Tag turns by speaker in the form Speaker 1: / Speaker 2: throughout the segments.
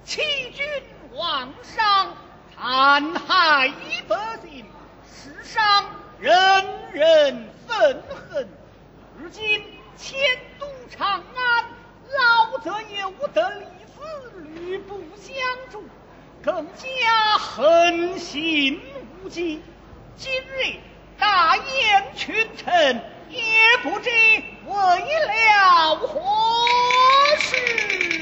Speaker 1: 欺君罔上，残害百姓，世上人人愤恨。如今迁都长安，老则有得李斯吕布相助，更加横行无忌。今日大宴群臣，也不知为了何事。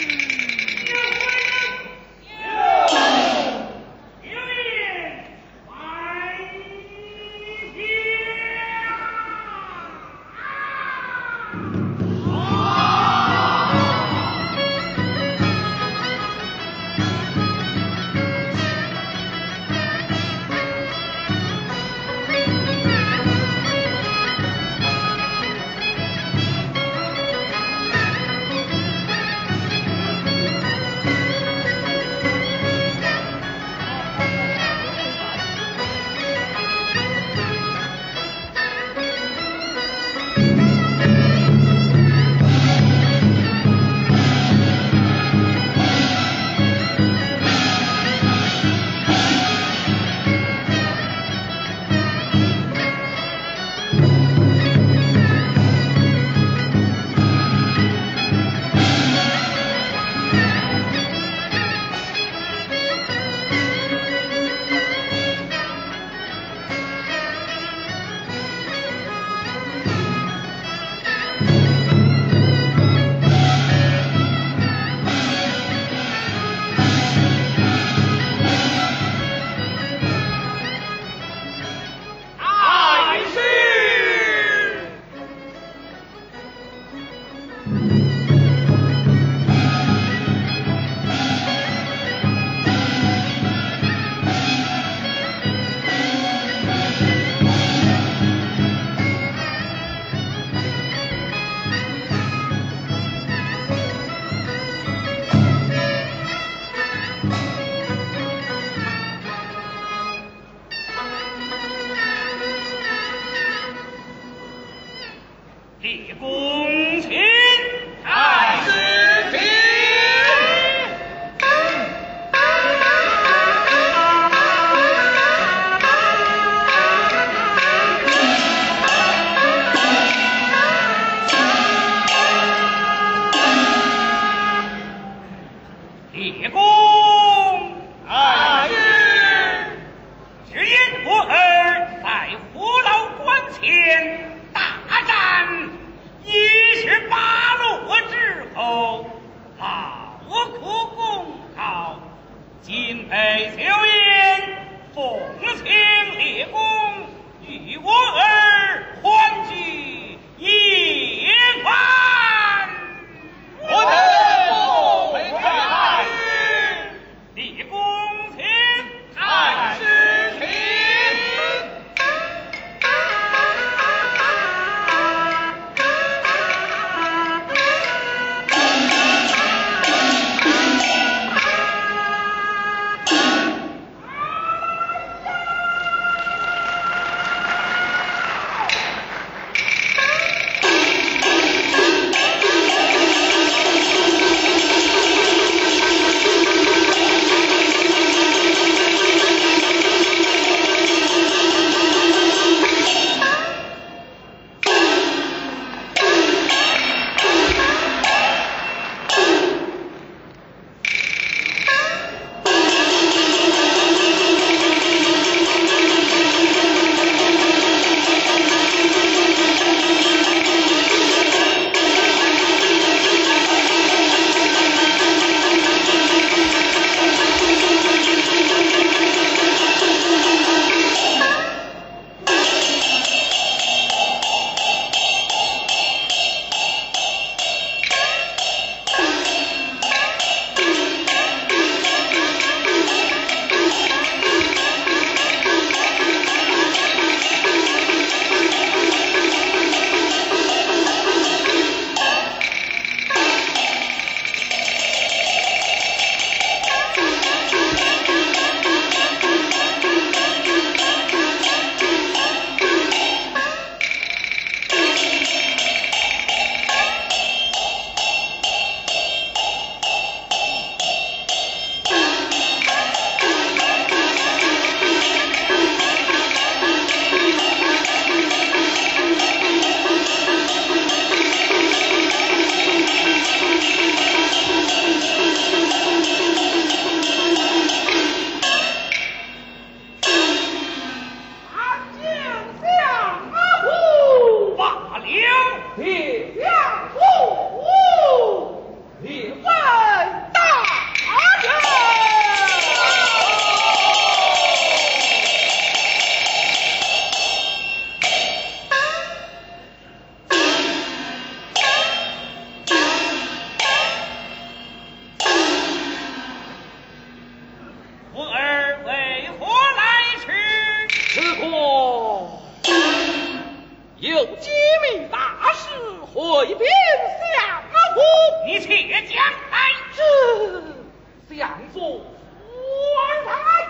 Speaker 2: 相府官来。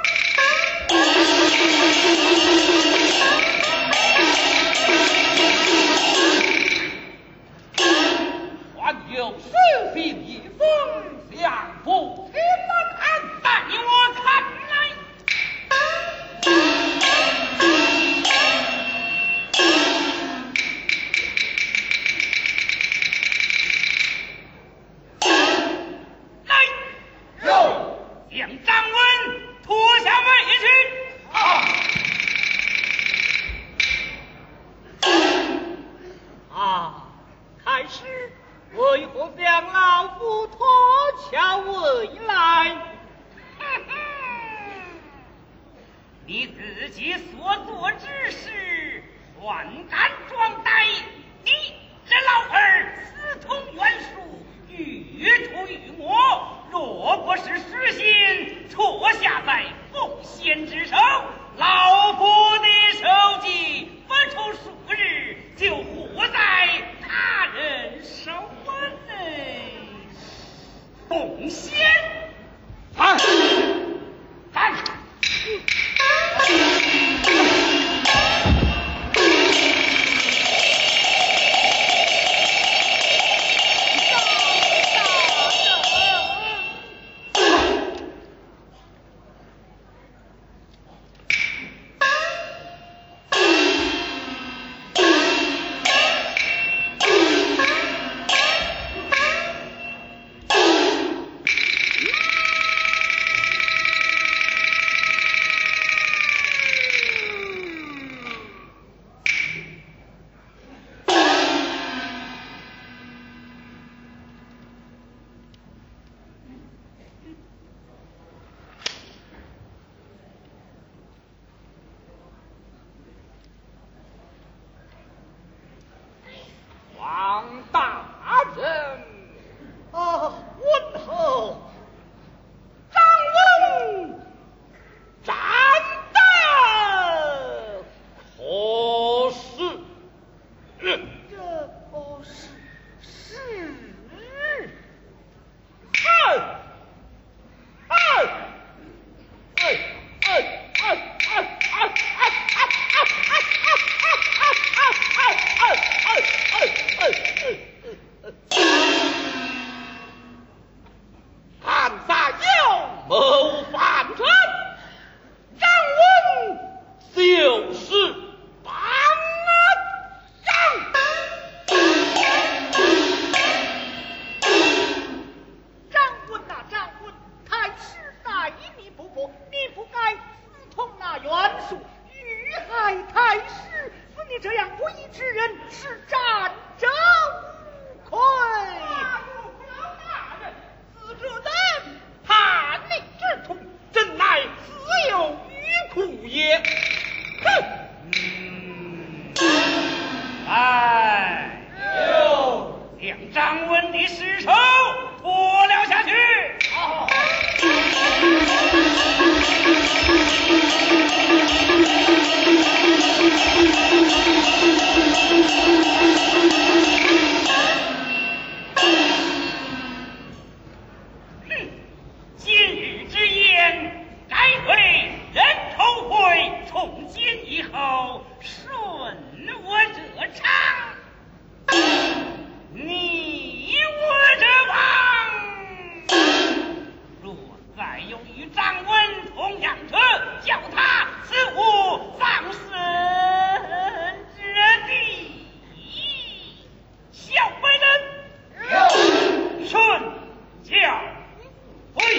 Speaker 2: 还有士兵一封，相府请来看，带我看来。将张文拖下位
Speaker 1: 去。开始为何将老夫拖下位来？
Speaker 2: 你自己所做之事，乱敢装呆！你这老儿私通袁术，欲出于我。若不是实心错下在奉先之手，老夫的手迹不出数日就活在他人手内。奉先，
Speaker 1: 反！
Speaker 2: 王大人，
Speaker 1: 问候
Speaker 2: 张文站得可是？汉撒有谋反臣，张文就是帮上。
Speaker 1: 张文，太师待你不薄，你不该私通那袁术，遇害太师，似你这样不义之人，是战者无愧。
Speaker 2: 大人，此之人叛逆之徒，真乃自有余苦也。将张文的尸首拖了下去。今日之言，该为人头会重建以后，顺我这场。你我这王，若再有与张文同样者，叫他死无葬身之地。小辈人，顺教回。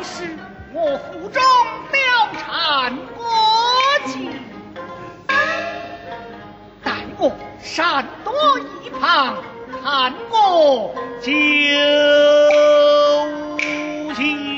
Speaker 1: 是我府中貂蝉过境，待我闪躲一旁，看我究竟。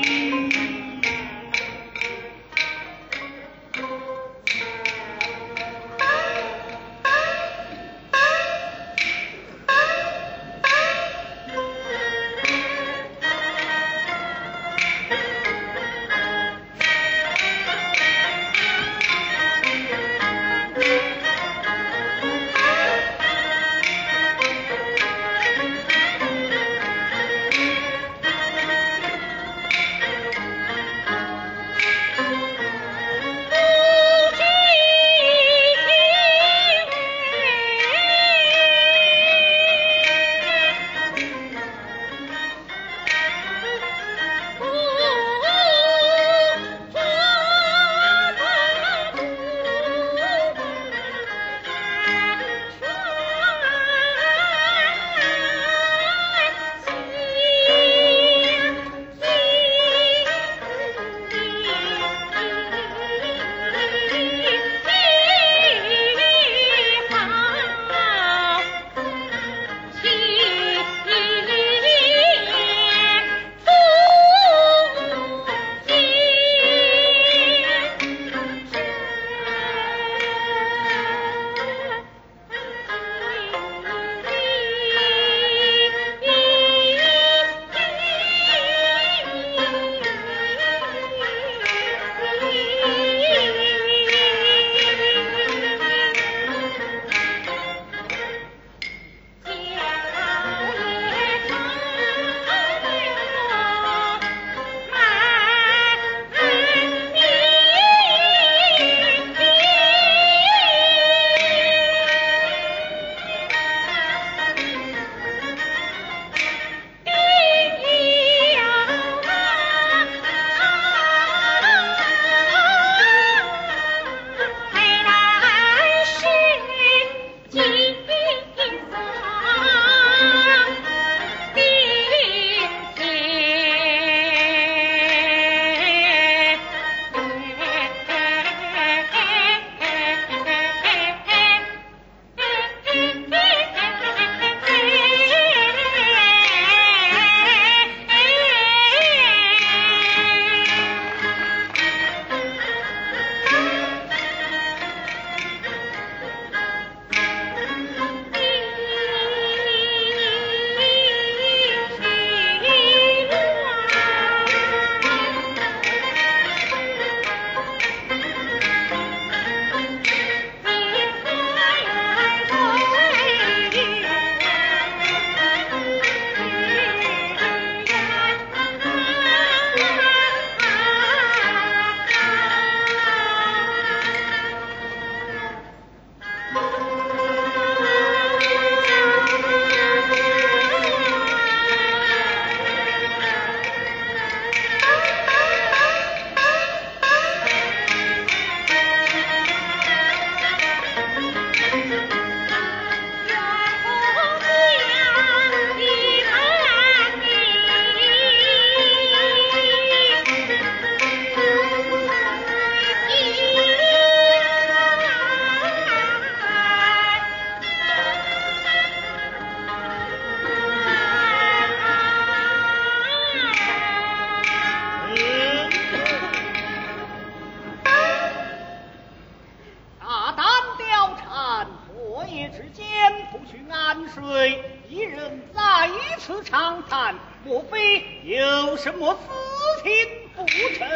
Speaker 1: 莫非有什么私情不成？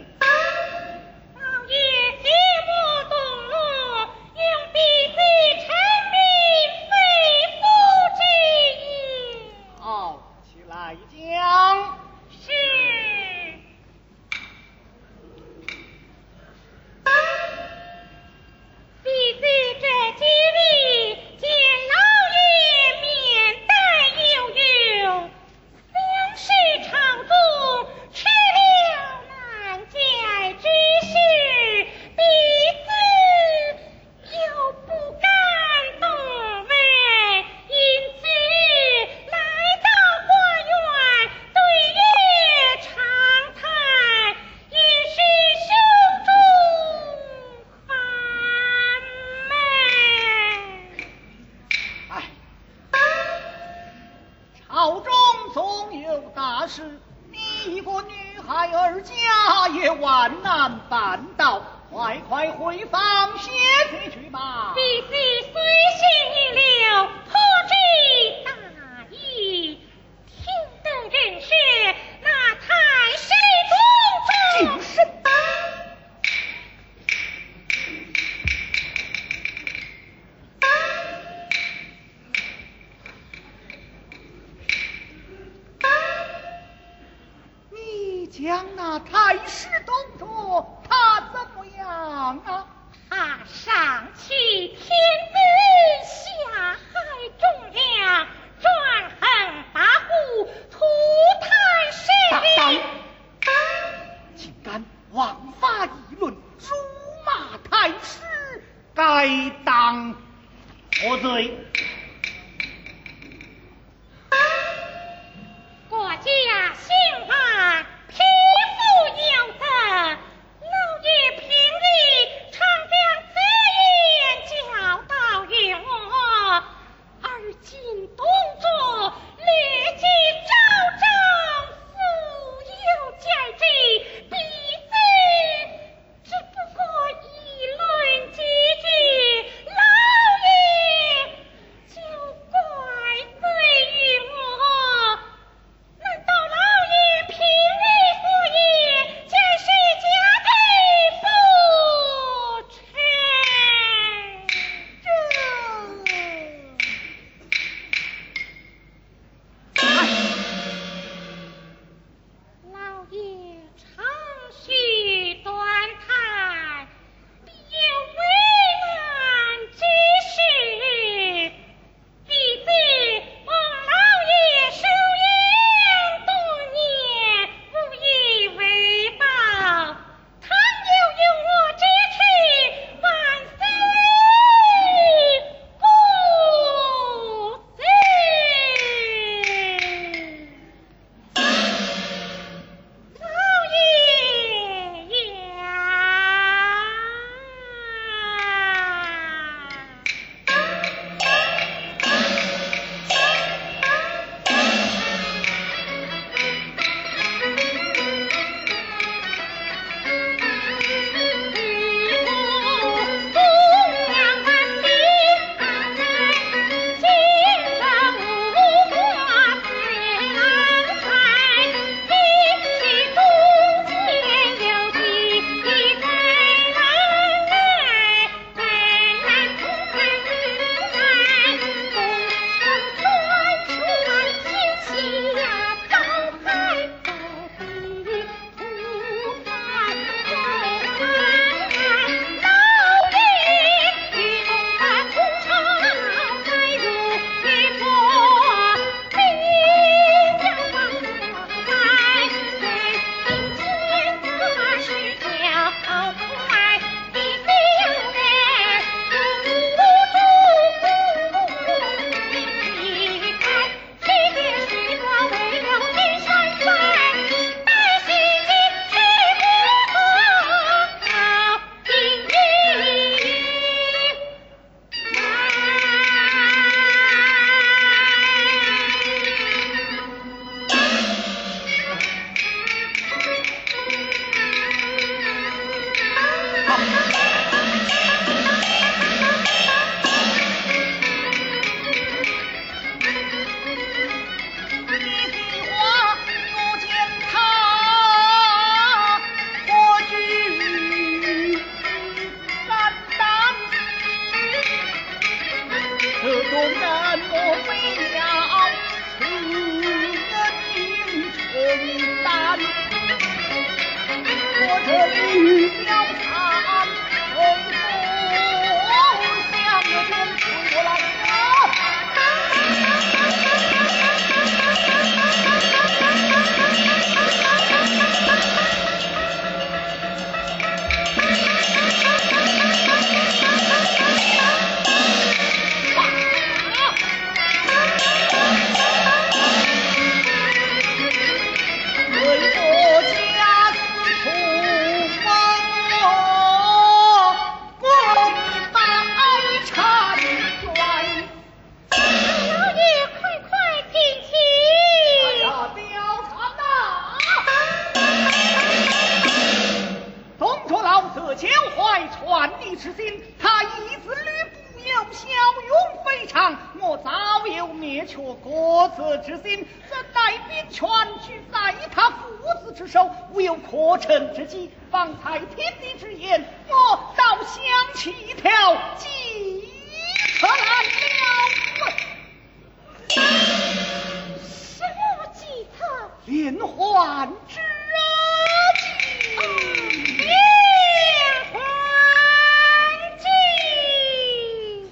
Speaker 3: 老爷切莫动怒，用弟子臣民肺腑之言。
Speaker 1: 好，起来讲。
Speaker 3: 是。弟子这几日见老爷面带悠悠，相识朝中吃了难解之事，弟子又不敢动问，因此来到花园对月长
Speaker 1: 总有大事，你一个女孩儿家也万难办到，快快回房歇息去吧。
Speaker 3: 弟子随心一流，不知大意。听得人说，那太师宫中
Speaker 1: 谨慎。你将那太师动作，他怎么样啊？
Speaker 3: 他上欺天子，下害忠良，专横跋扈，涂炭生灵。
Speaker 1: 竟敢枉法议论，辱骂太师，该当何罪？
Speaker 3: 国家兴亡，匹夫有责。老爷平日常将此言教导于我，而今动作劣迹昭彰，富有价值，彼此只不过议论几句，老爷就怪罪于我。难道老爷平日所言皆是假的不成？老爷长吁短叹，必有为难之事。弟子望老爷收养多年，无以为报。倘有用我之处，万岁不辞。老爷
Speaker 1: 为国家四处风光。 今他一子吕布有骁勇非常，我早有灭却国贼之心，怎奈兵权俱在他父子之手，无有可乘之机。方才天地之言，我倒想起一条计策来了。
Speaker 3: 什么计策？
Speaker 1: 连环之计。
Speaker 3: 连环计。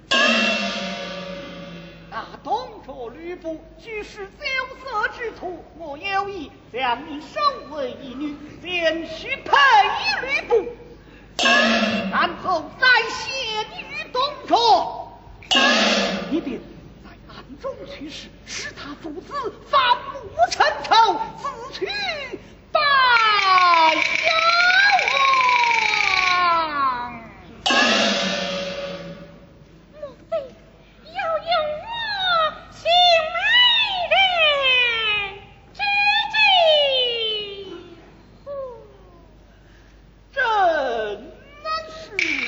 Speaker 1: 那东着吕布居是酒色之徒，我有意将你收为一女，先许配吕布，然后再献于东着，一定在暗中去世，使他父子反目成仇，自取败亡。
Speaker 3: 莫非要用我请美人之计？
Speaker 1: 真是。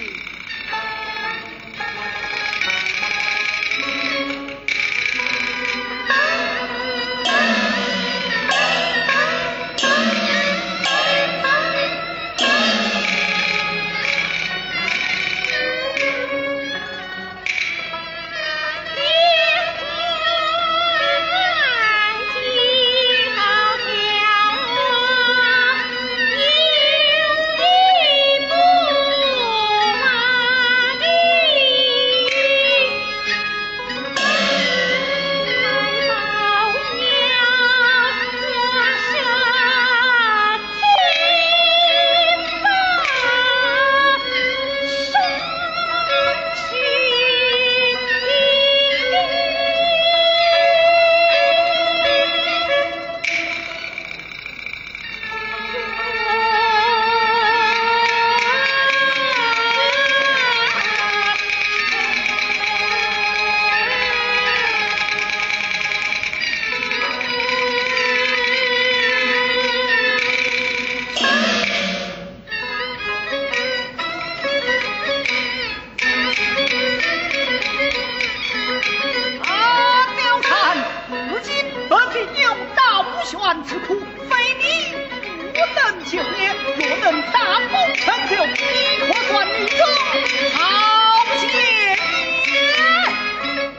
Speaker 1: 之苦，非你不能救也。若能大功成就，你可算女中好些也。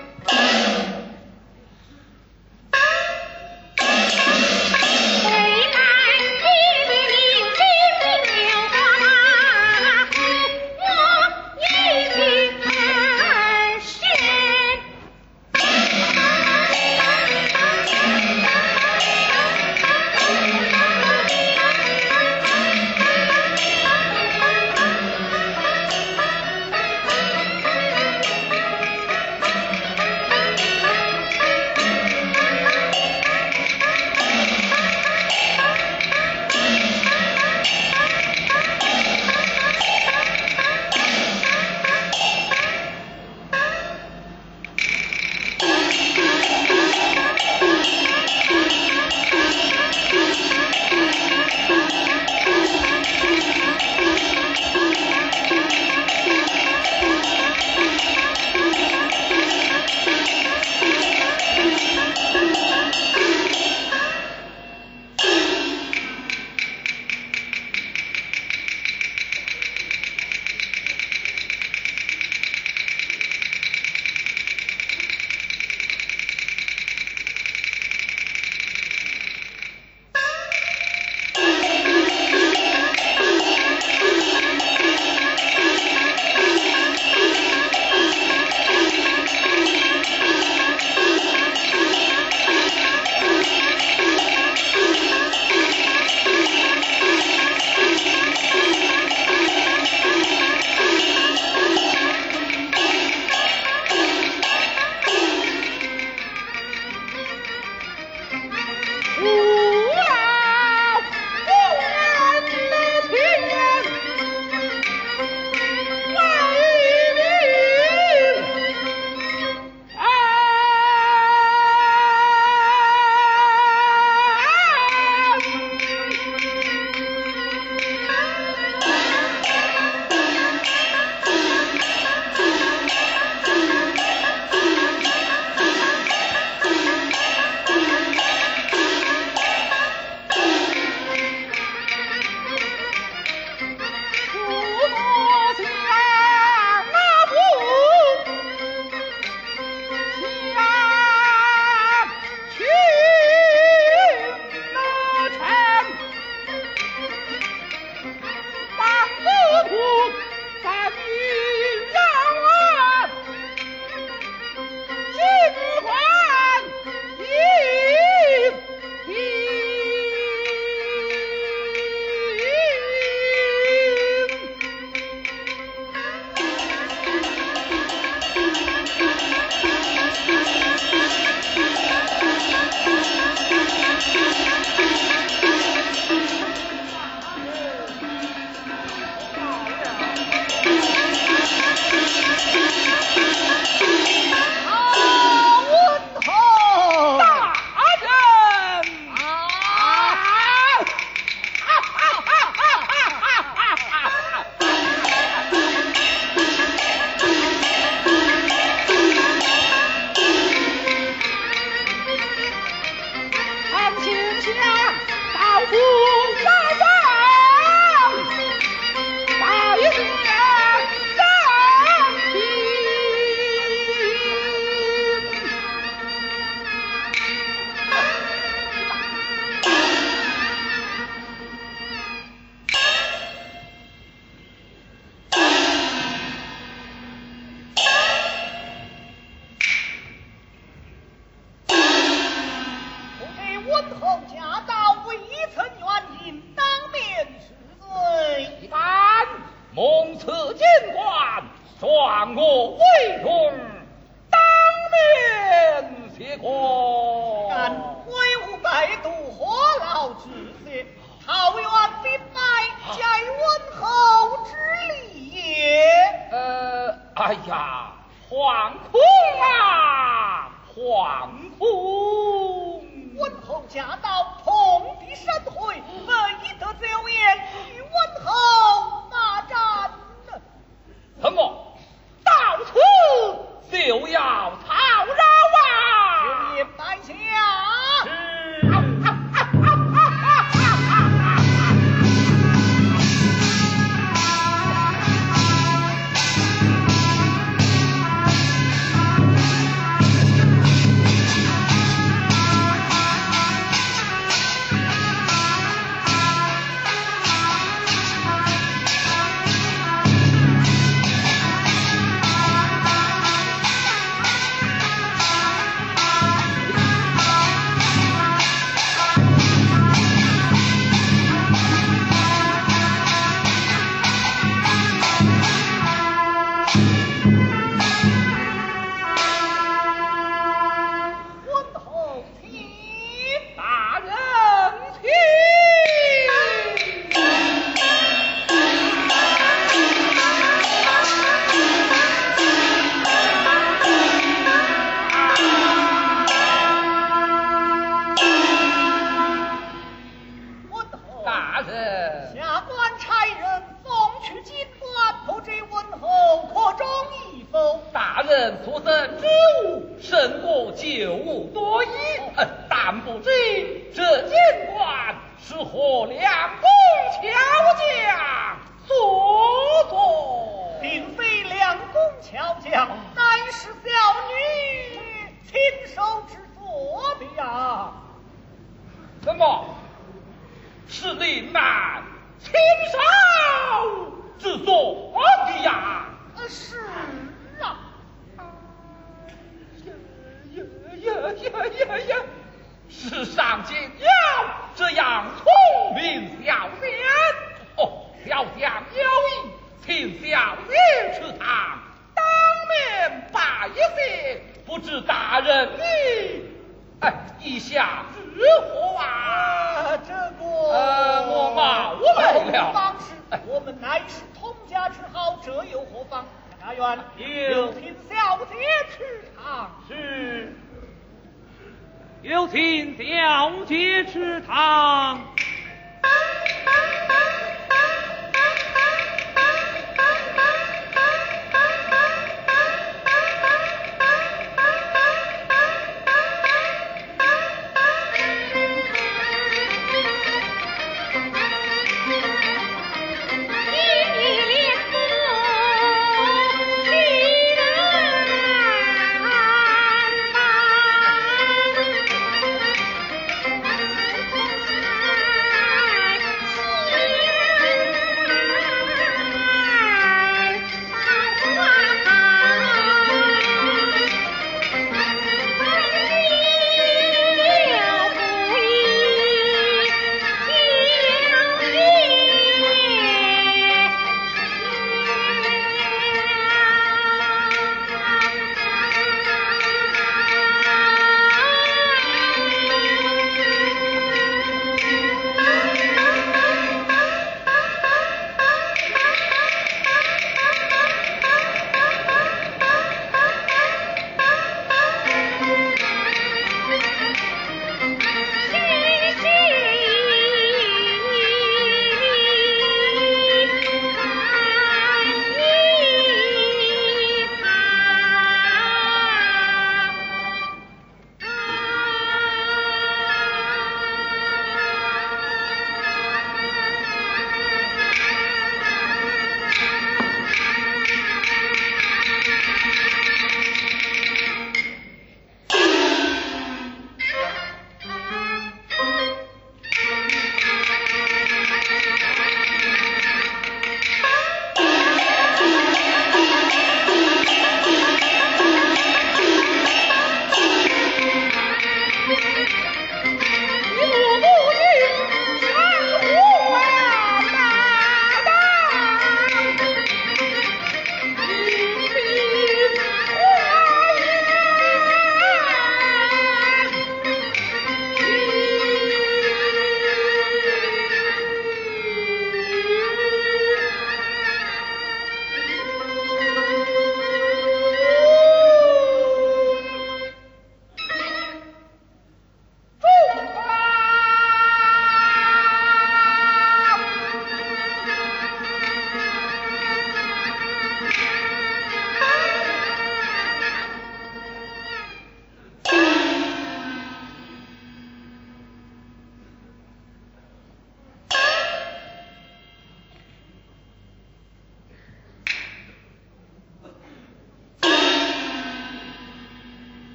Speaker 3: 啊。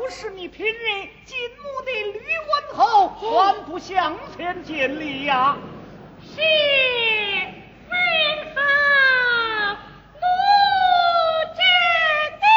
Speaker 1: 就是你平日金木的吕文侯，还不向前见礼呀？
Speaker 3: 是文侯奴真的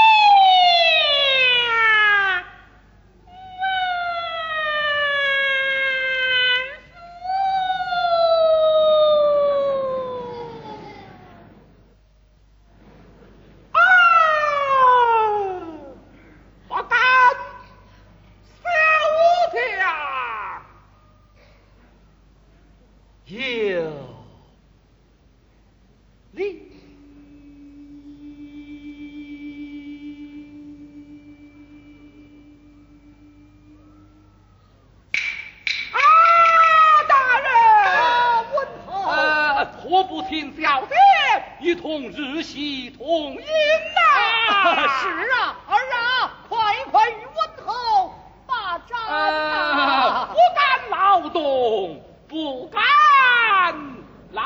Speaker 4: 一同日夕同饮呐！
Speaker 1: 是啊，儿啊，快与文侯把盏啊！
Speaker 4: 不敢劳动，不敢劳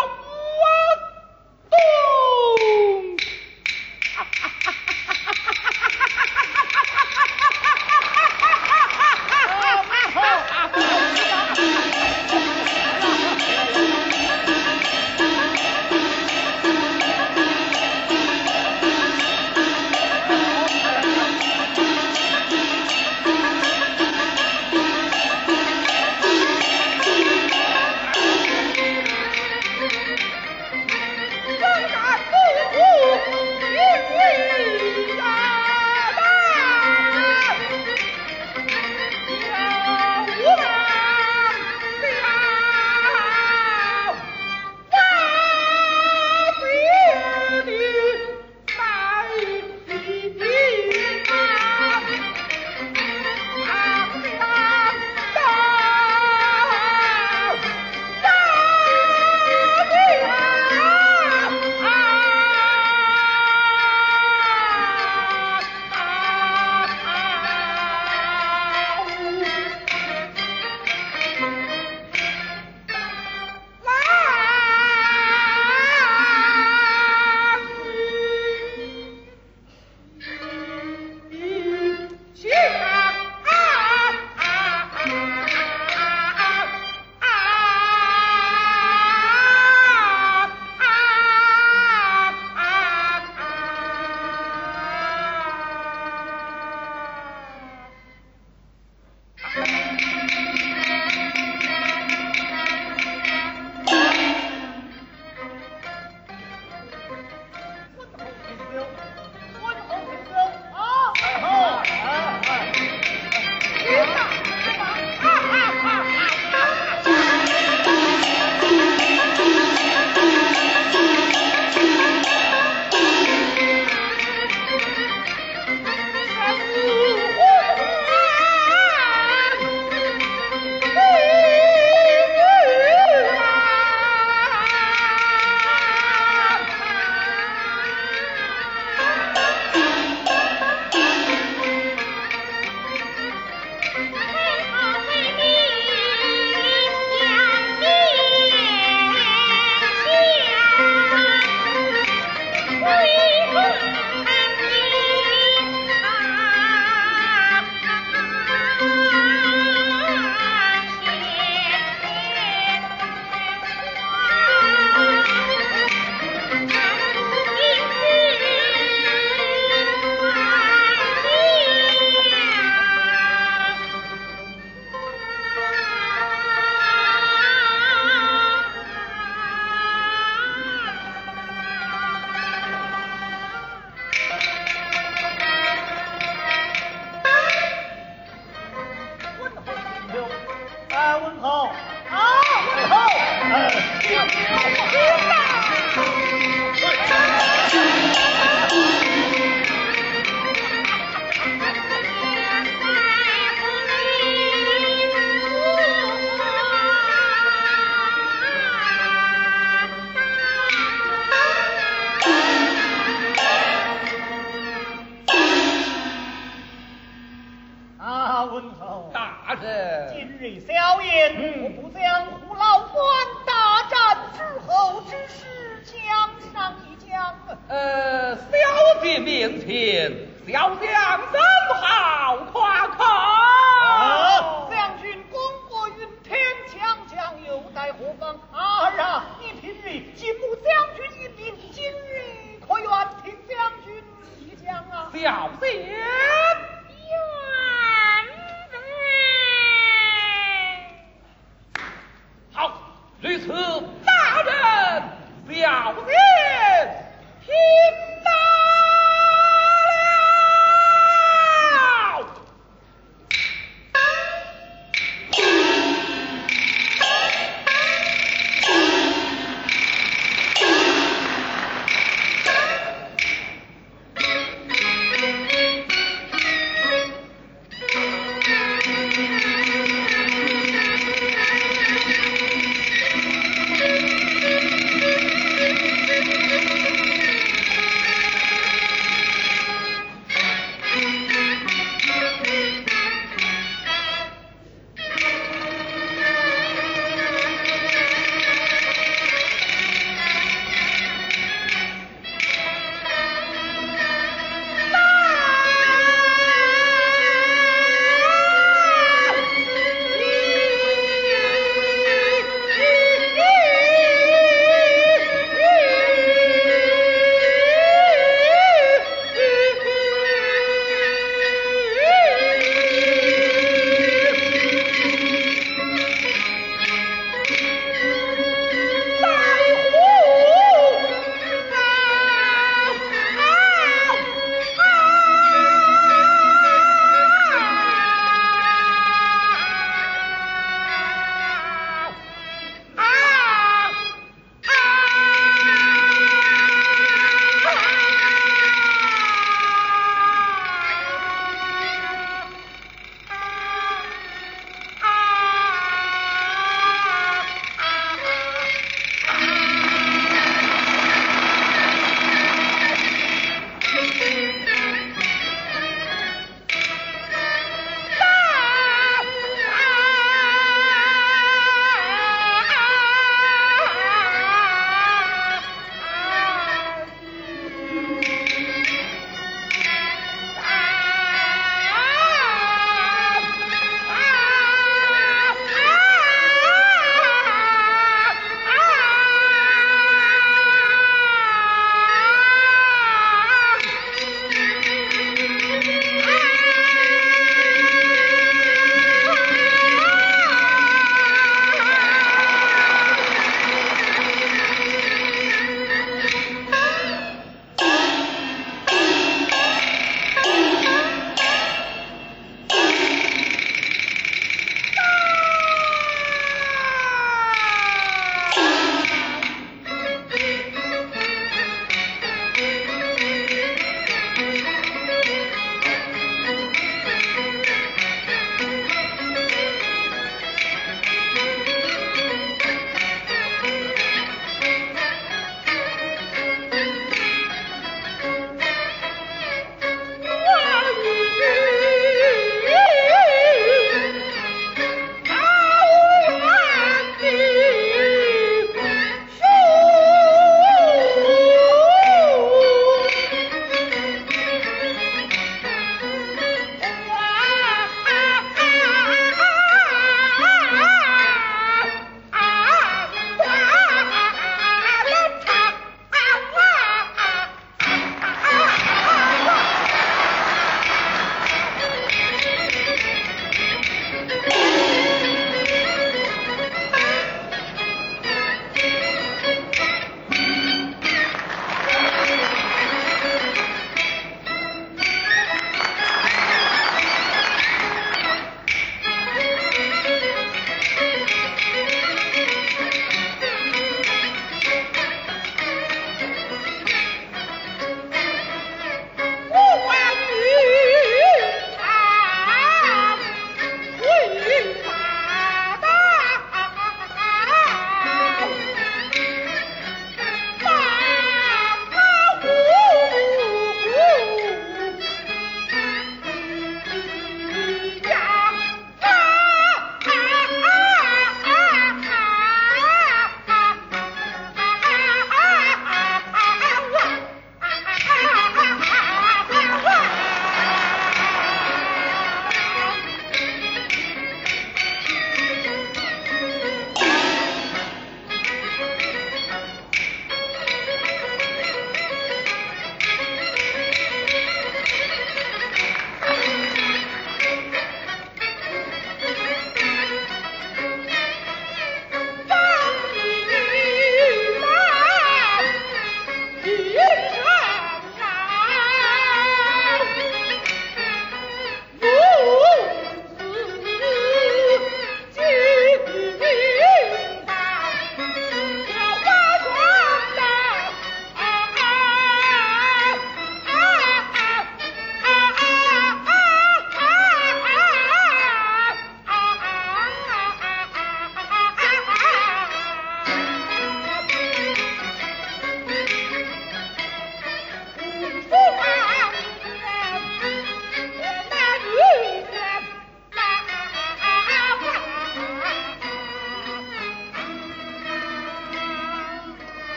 Speaker 4: 动。 小姐面前，小将怎好好，吕此大人表现听到了。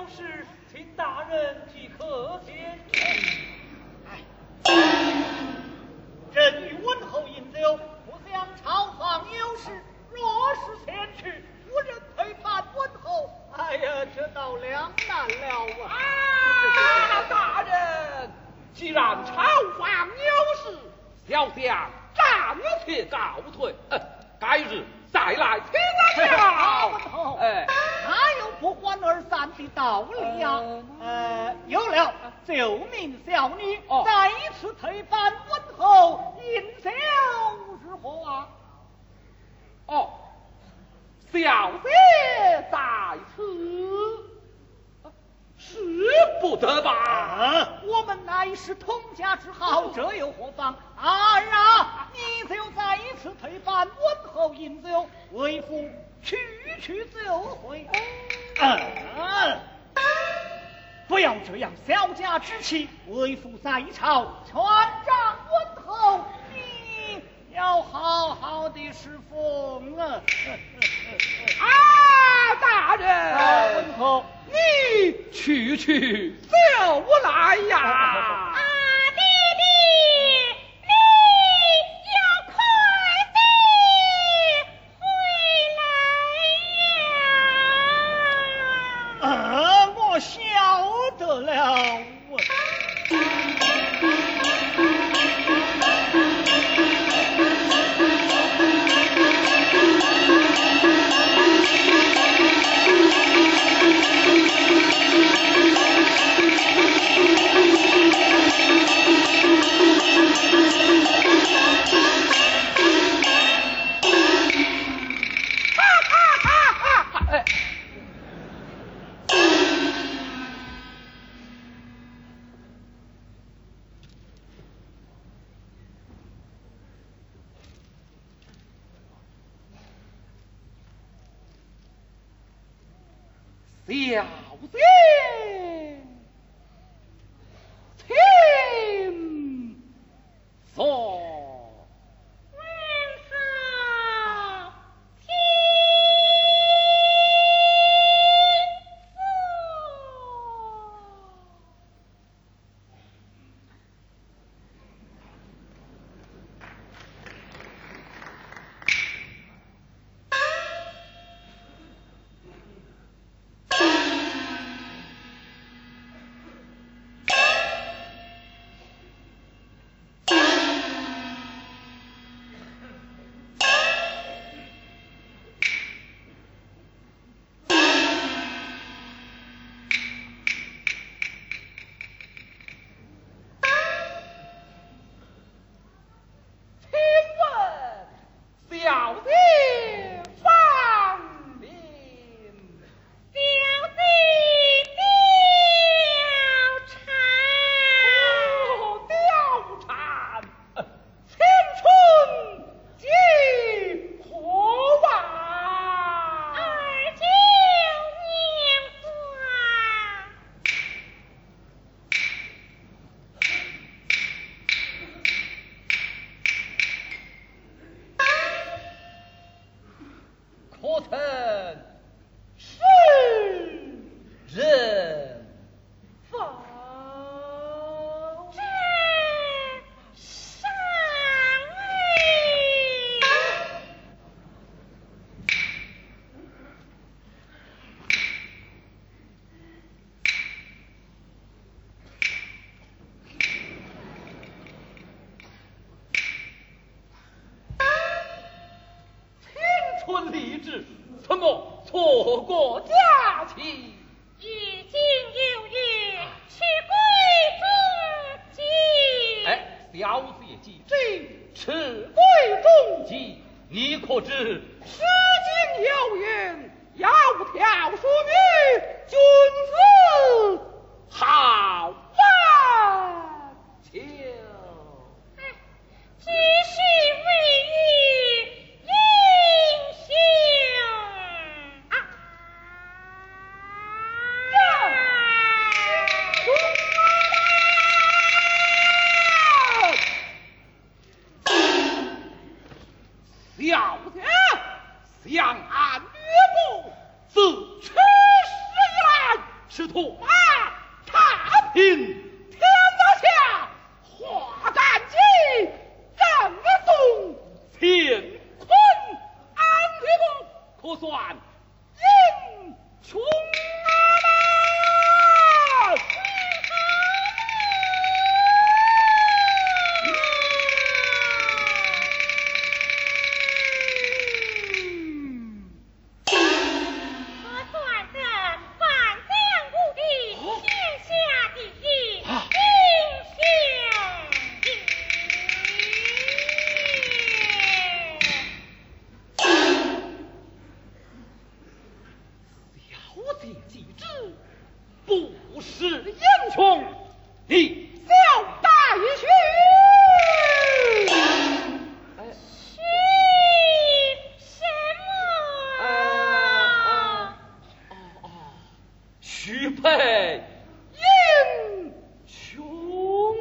Speaker 4: 事，请大人即可前去。
Speaker 1: 朕与温侯饮酒，不想朝访有事，若是前去，无人陪伴温侯，哎呀，这倒两难了啊！
Speaker 4: 大人，既然朝访有事，小将暂且告退，改日再来听
Speaker 1: 好
Speaker 4: 了。
Speaker 1: 哪有不欢而散的道理呀？有了，救命小女，再一次陪伴温侯饮酒如何啊？
Speaker 4: 小姐在此，是不得吧？
Speaker 1: 我们乃是同家之好，这又何妨？儿啊，你就再一次陪伴温侯饮酒，为父去就回。不要这样小家之气，为父在朝，全仗温侯，你要好好的侍奉啊！
Speaker 4: 大人，
Speaker 1: 温侯，
Speaker 4: 你去就来呀！
Speaker 3: 爹爹，你要快些回来呀！
Speaker 1: 我晓得了。
Speaker 4: 小姐，请坐。可曾是人否？
Speaker 3: 这上尉。
Speaker 4: 青春励志，怎么错过假期？
Speaker 3: 已经有约，去闺中计。
Speaker 4: 小姐记真，是闺中计。你可知《诗经》有云：“窈窕淑女，君子好鸳逅。”
Speaker 3: 只是未遇英雄啊！
Speaker 4: 小姐，相安约步，自取赤兔马踏平天大下，化战绩正宗乾坤安定国，可算英雄啊！不是英雄，你小大一许。
Speaker 3: 许什么？
Speaker 4: 许配英雄。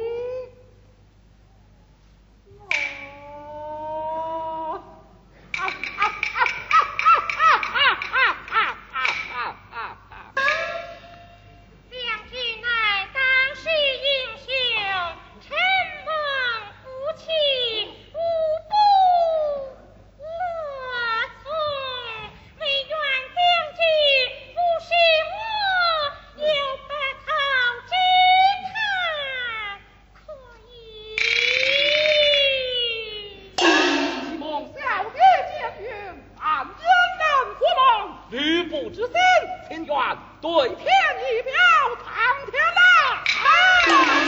Speaker 4: 吕布之心，情愿对天一表苍天啦！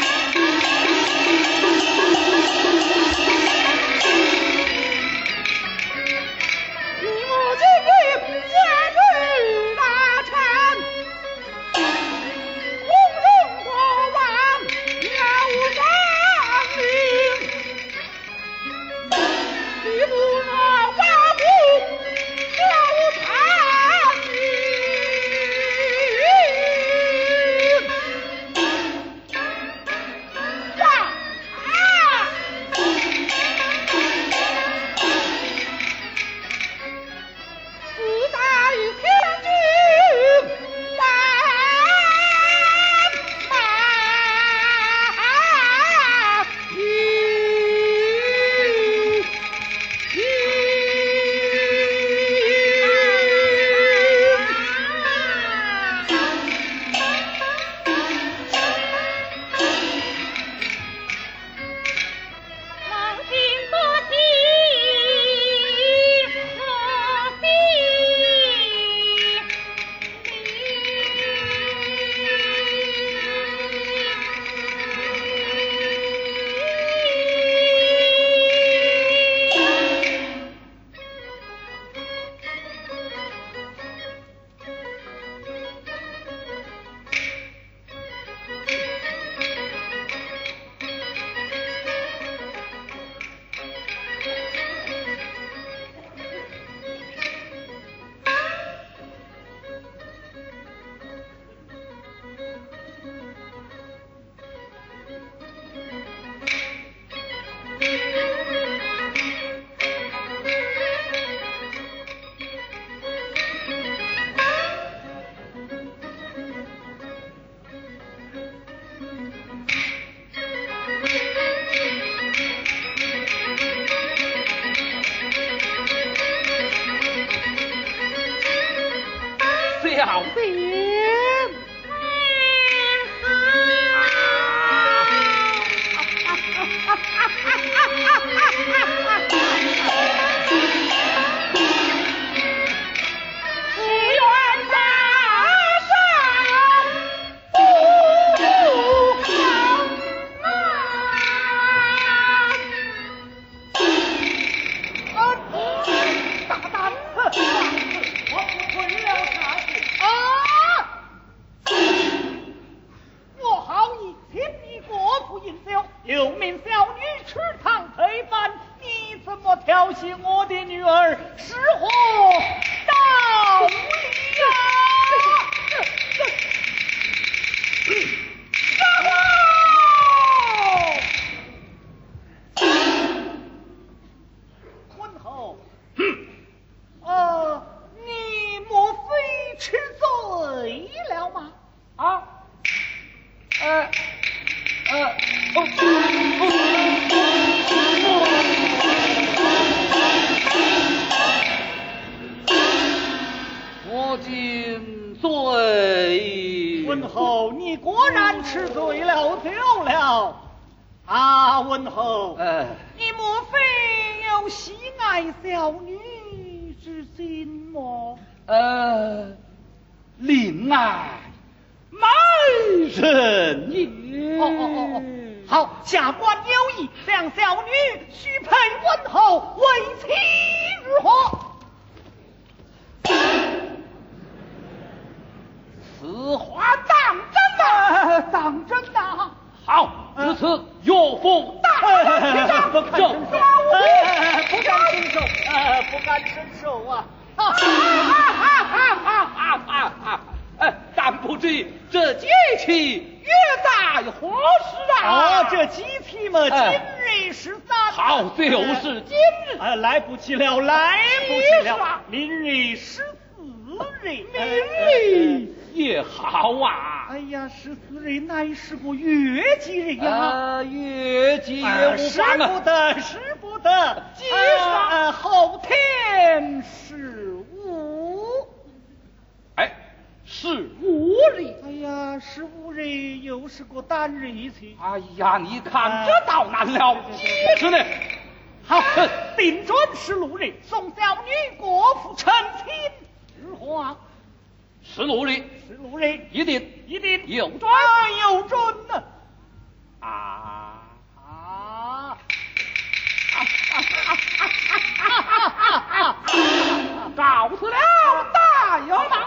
Speaker 4: 你我今日结局大成，红荣国王要上令，吕布我发布小唐。小兵。
Speaker 1: 我不混了他去啊！
Speaker 4: 我今罪。
Speaker 1: 文侯，你果然吃醉了酒了。啊，文侯，你莫非有喜爱小女之心么？
Speaker 4: 另爱美人也。
Speaker 1: 好，下官有意将小女许配文侯为妻，如何？
Speaker 4: 此话当真吗？
Speaker 1: 当真呐！
Speaker 4: 好，如此，岳父大人上
Speaker 1: 不敢伸手，不敢伸手，不敢伸手啊！
Speaker 4: 但不知这节气约在何时啊？
Speaker 1: 这节气嘛，今日13。
Speaker 4: 好，就是今日。
Speaker 1: 来不及了，来不及了，明日14日。
Speaker 4: 明日也好啊。
Speaker 1: 哎呀，14日乃是个月吉日呀。
Speaker 4: 月吉
Speaker 1: 使不得，使不得。
Speaker 4: 吉上
Speaker 1: 后天15。
Speaker 4: 15日。
Speaker 1: 哎呀，15日又是个单日期。
Speaker 4: 哎呀，你看这倒难了。几时呢？
Speaker 1: 好，定准16日，送小女过府成亲。如何啊
Speaker 4: ？16日
Speaker 1: ，16日
Speaker 4: 一定有准，
Speaker 1: 有准呢。
Speaker 4: 告辞了，大有马。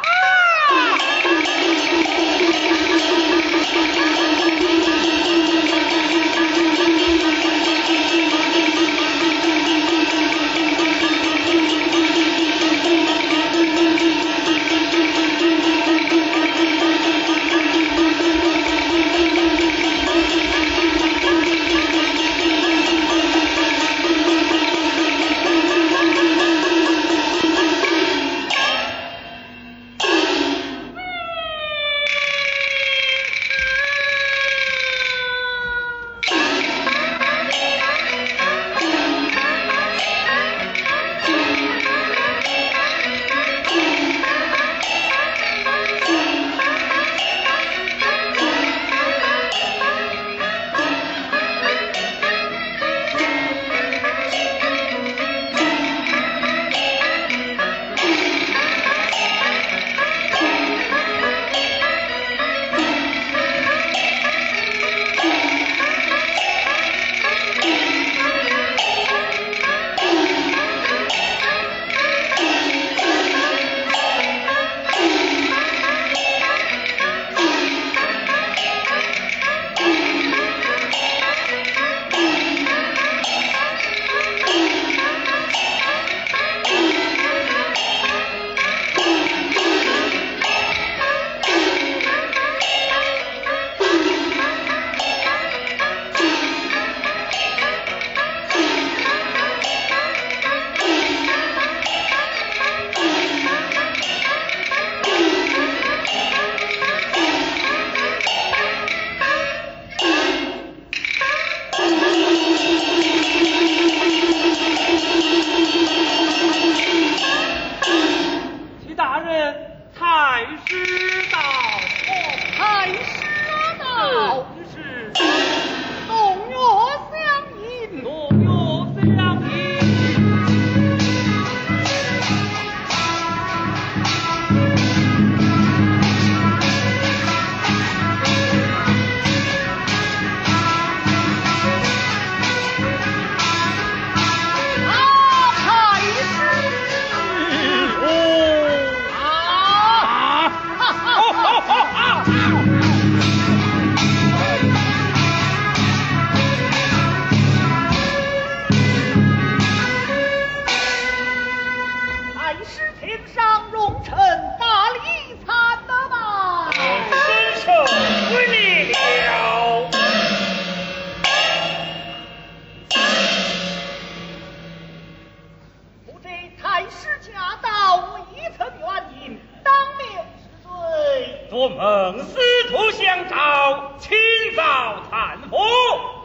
Speaker 2: 我蒙司徒相召，请早参谋。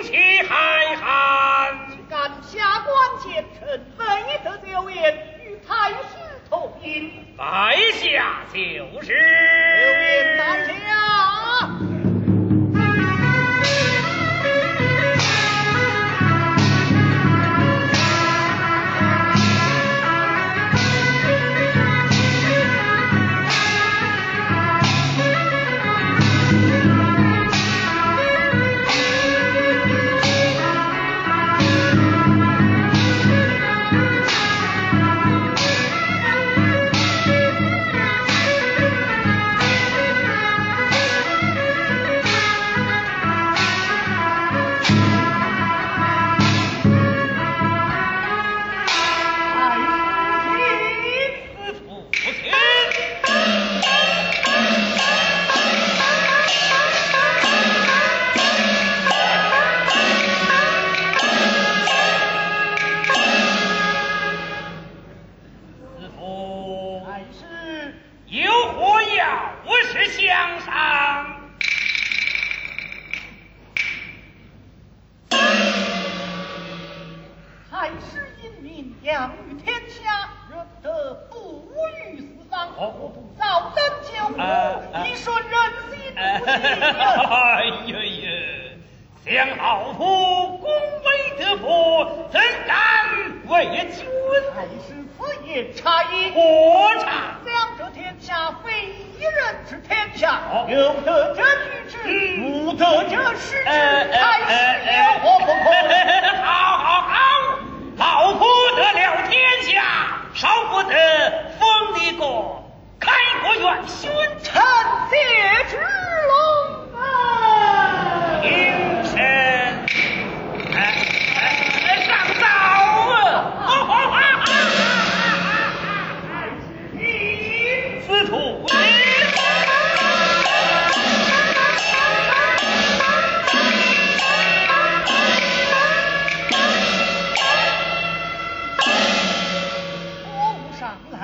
Speaker 2: 其海涵。
Speaker 1: 敢下官前臣未得酒宴，与太师同饮。
Speaker 2: 在下就是。
Speaker 1: 酒宴在下。
Speaker 2: 想老夫恭维得佛，怎敢为君？
Speaker 1: 太师此言差矣。
Speaker 2: 何差？
Speaker 1: 想这天下非一人之天下，有得这举止，无得这失之，太师有何不可？
Speaker 2: 好，老夫得了天下，少不得封你个开国元勋，
Speaker 1: 臣谢之龙啊！
Speaker 2: 应神上早啊！司徒。
Speaker 1: 上来，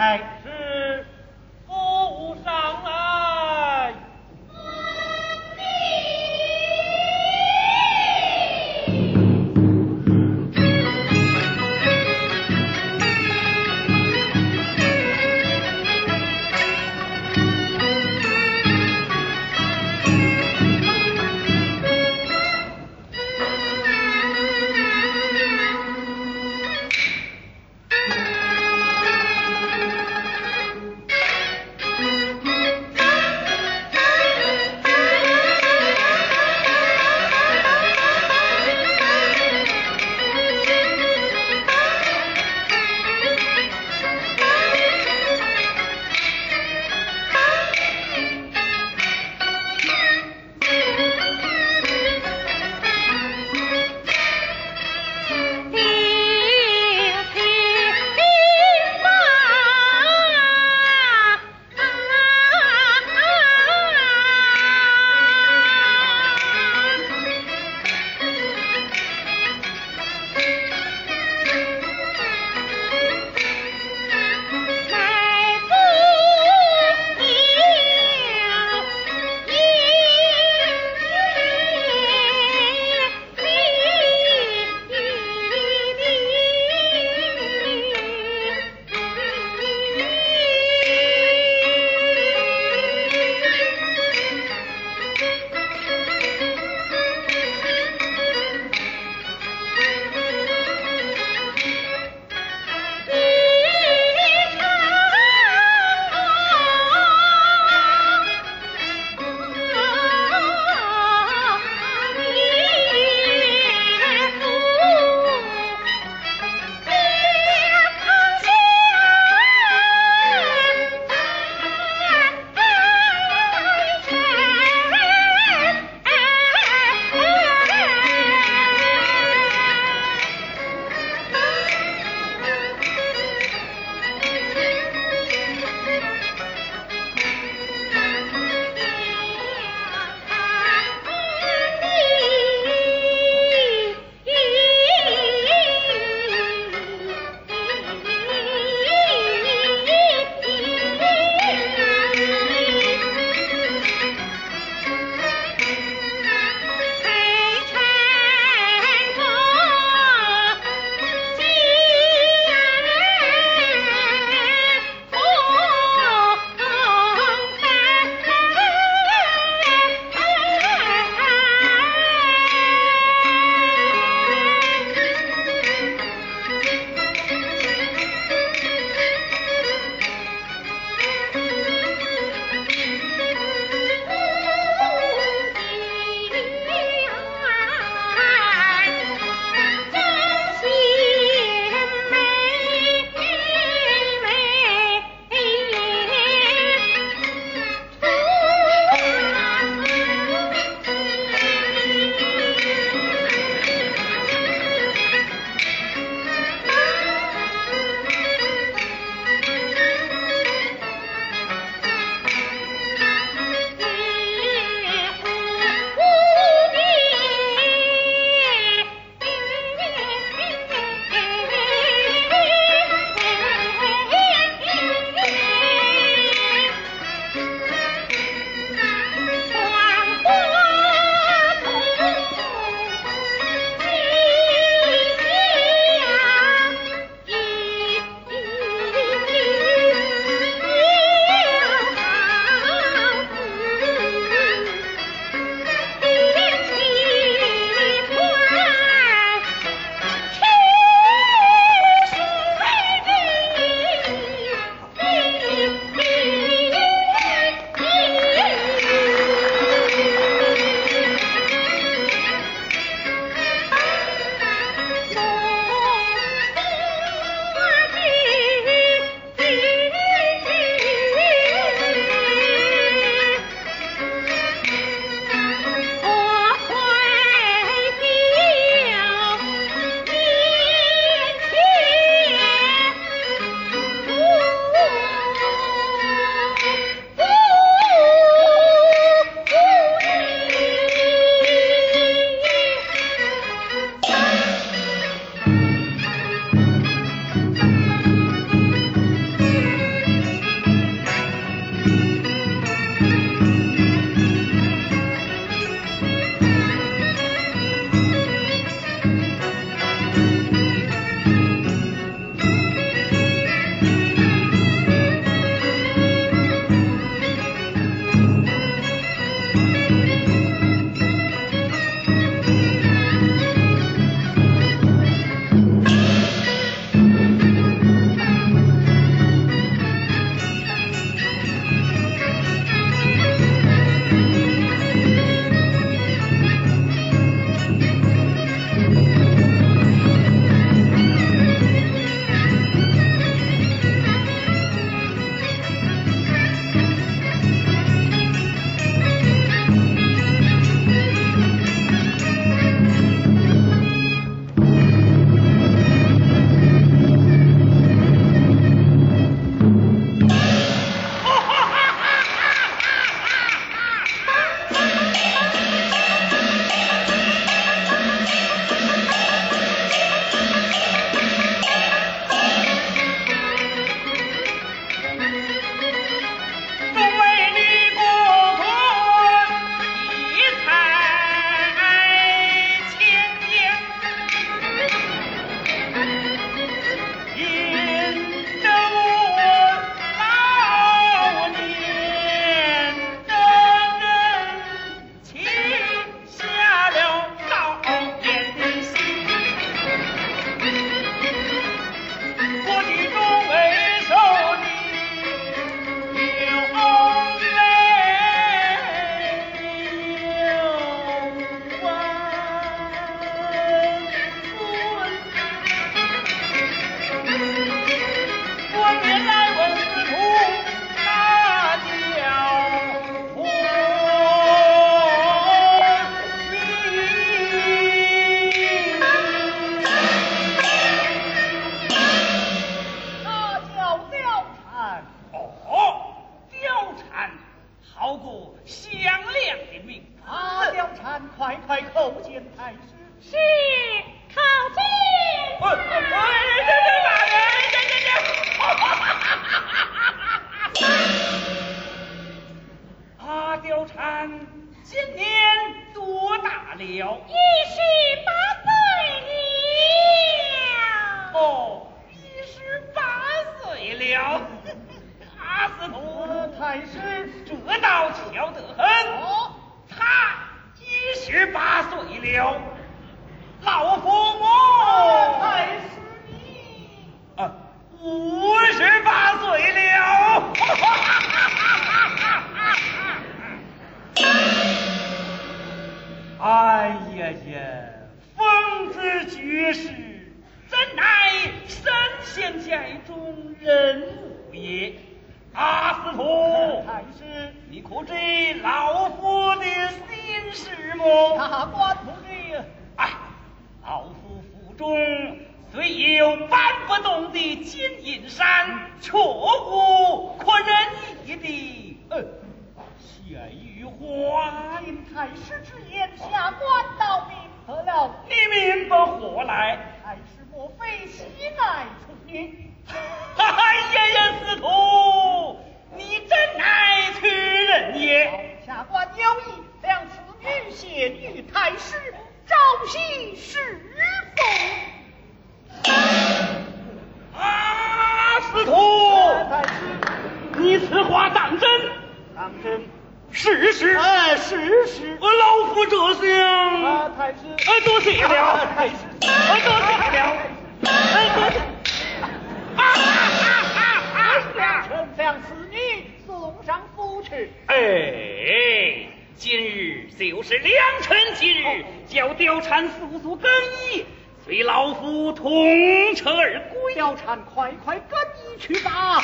Speaker 1: 产快快叩见太师。
Speaker 3: 是叩见。
Speaker 2: 貂蝉今年多大了？
Speaker 3: 18岁了。
Speaker 2: 哦，18岁了。阿司徒
Speaker 1: 太师，
Speaker 2: 这倒巧得很。
Speaker 1: 哦，
Speaker 2: 他18岁了，老父母
Speaker 1: 太师你
Speaker 2: 58岁了。哎呀呀，疯子绝世，怎奈神仙界中人物也。阿司徒
Speaker 1: 太师，
Speaker 2: 你可知老夫的心事么？
Speaker 1: 大官不知。
Speaker 2: 哎，老夫府中虽有搬不动的金银山，却无可任意的鲜玉花。
Speaker 1: 听太师之言，下官道明白了。
Speaker 2: 你明白何来？
Speaker 1: 太师莫非喜爱此女？
Speaker 2: 哎呀呀，司徒，你真乃此人也。
Speaker 1: 下官有意将此女献与太师，朝夕侍奉。
Speaker 2: 司徒，
Speaker 1: 太师，
Speaker 2: 你此话当真？
Speaker 1: 当真。
Speaker 2: 事实。
Speaker 1: 事。
Speaker 2: 老夫这厢。
Speaker 1: 太师。
Speaker 2: 多谢了。
Speaker 1: 太师。
Speaker 2: 多谢了。
Speaker 1: 臣将此女送上府去。
Speaker 2: 今日就是良辰吉日，叫貂蝉速速更衣，随老夫同车而归。
Speaker 1: 貂蝉快快更衣去吧。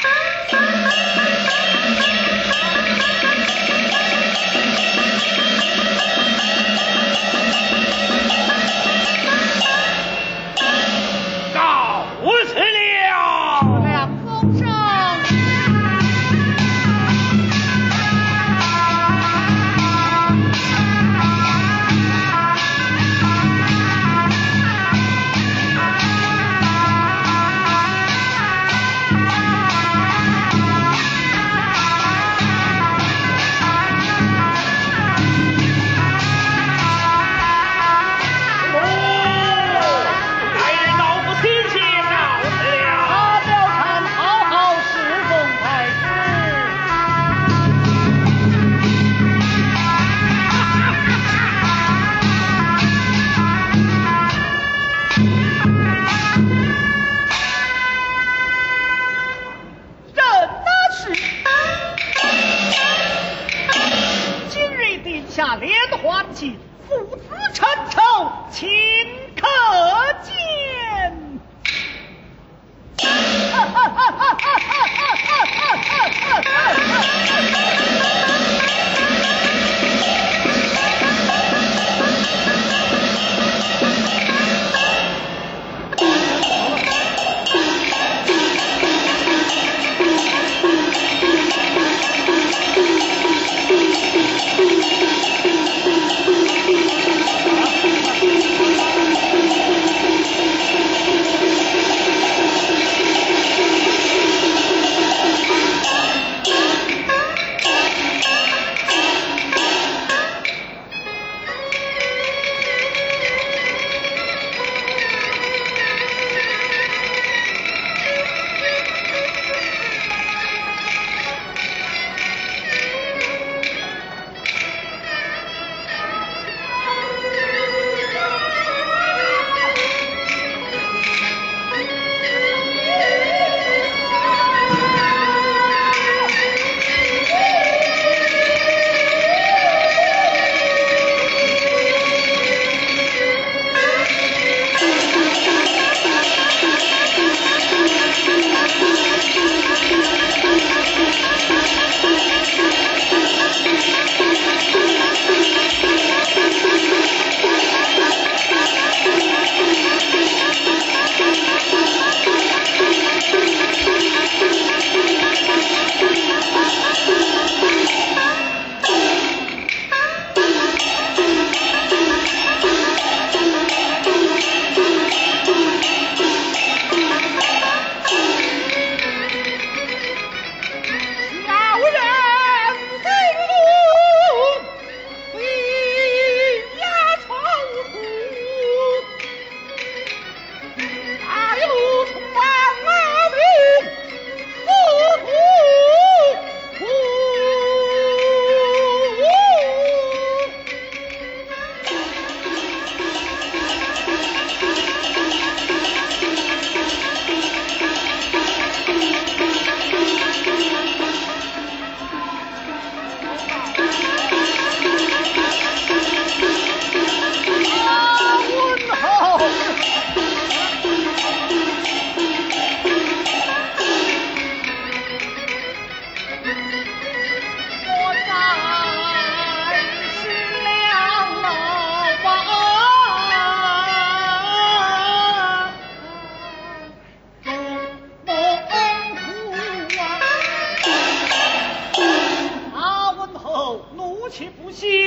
Speaker 2: 告辞了。
Speaker 1: 两峰上。下连环计，父子成仇，顷可见。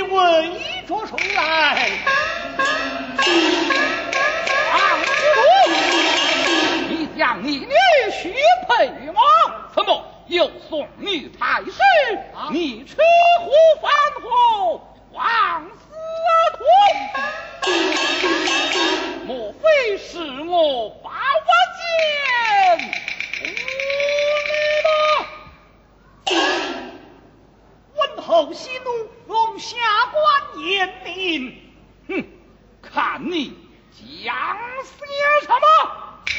Speaker 1: 为着谁来？
Speaker 4: 你将你女婿配吗？怎么又送女太师？你吃虎反虎，枉死徒！莫非是我把我奸无礼吗？
Speaker 1: 闻后息怒，容下官严明。
Speaker 4: 哼，看你讲些什么！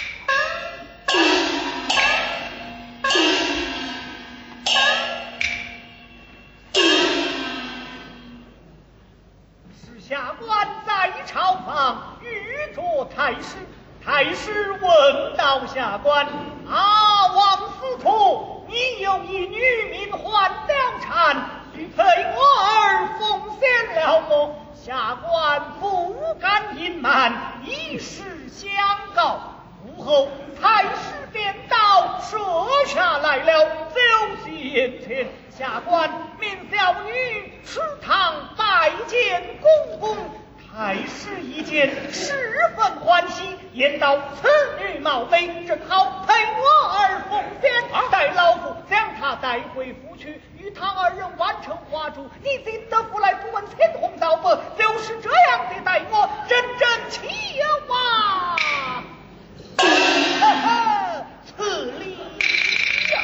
Speaker 1: 是下官在朝房遇着太师，太师问道下官：啊，王司徒，你有一女民患了产，欲陪我儿奉献了么？下官不敢隐瞒，一事相告。午后，太师便到舍下来了，就眼前。下官命小女吃堂拜见公公。太师一见，十分欢喜，言道：此女貌美，正好陪我儿奉献。待老夫将她带回府去，与他二人完成花烛。你进得府来，不问青红皂白，就是这样的待我，真真气哇！哈哈，此理呀！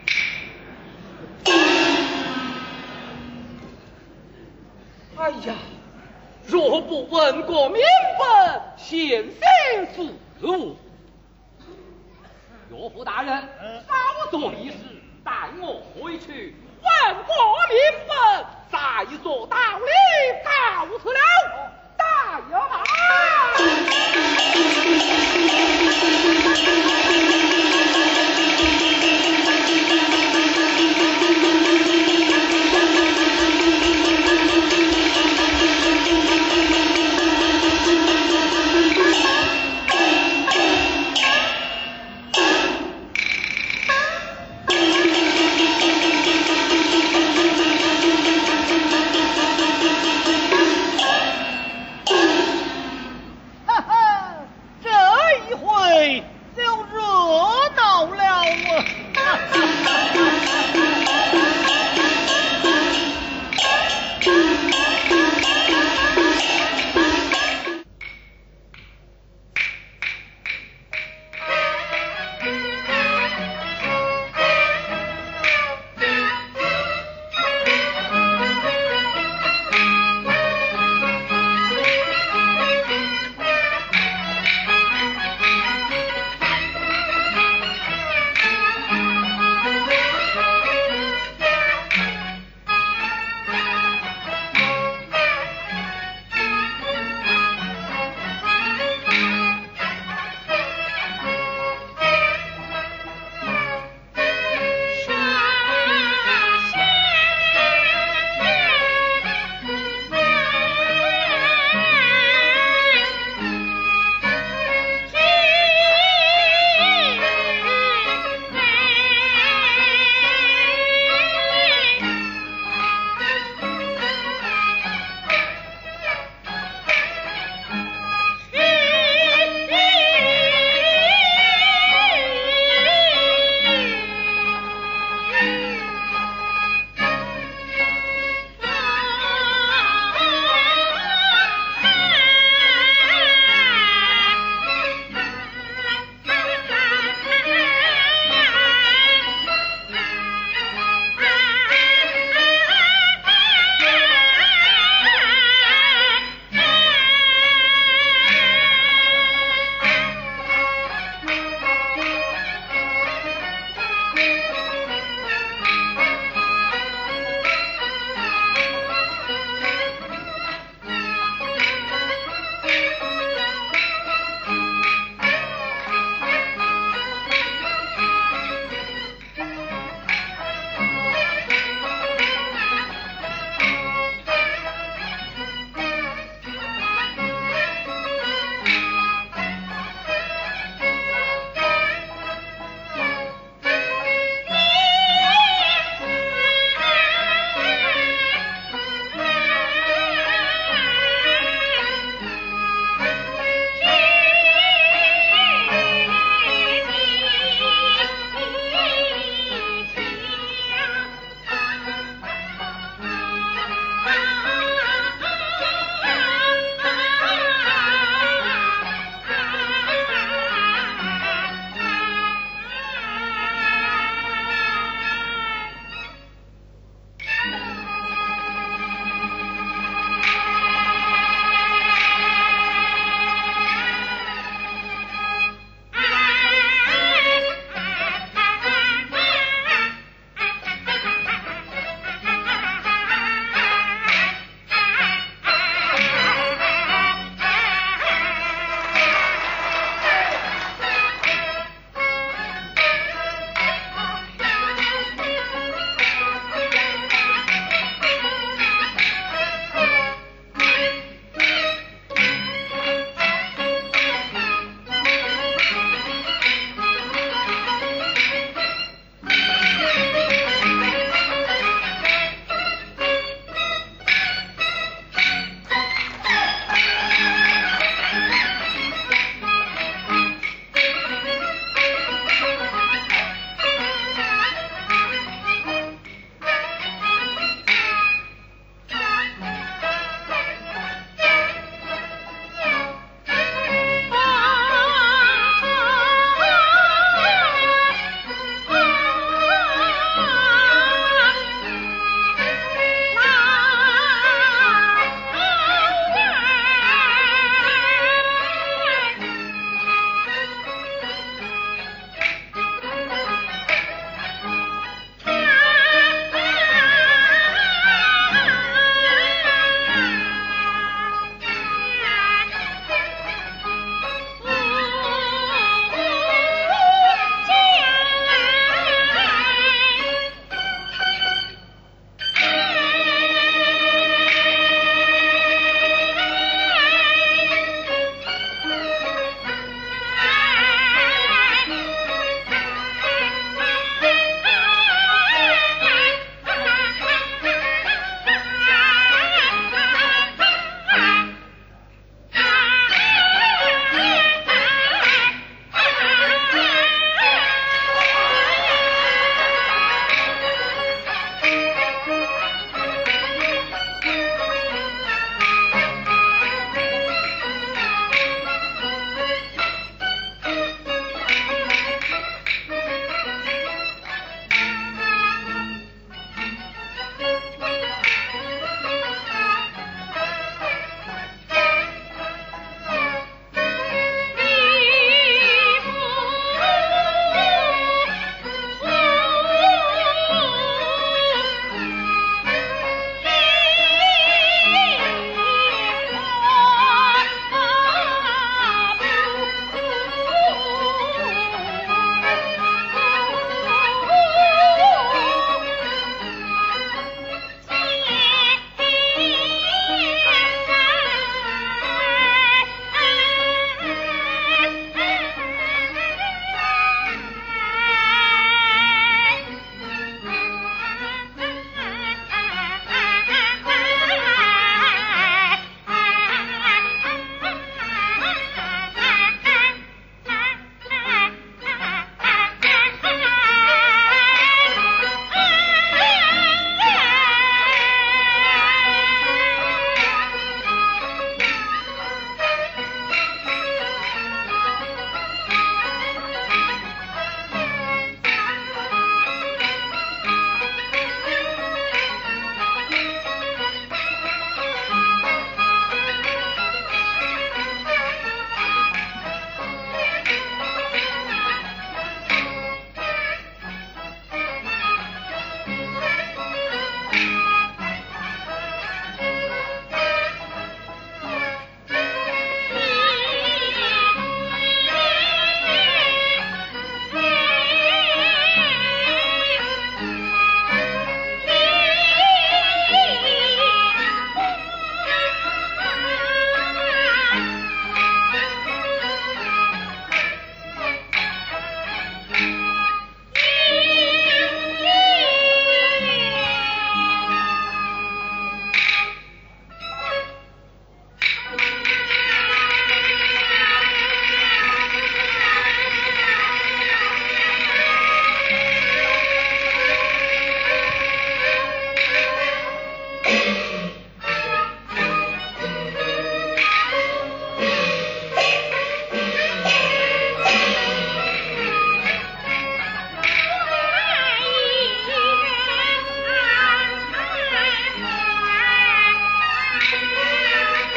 Speaker 4: 哎呀，若不问过明白，险些死路。岳父大人，稍作一事，带我回去问过明白，再做道理，告辞了。大爷马。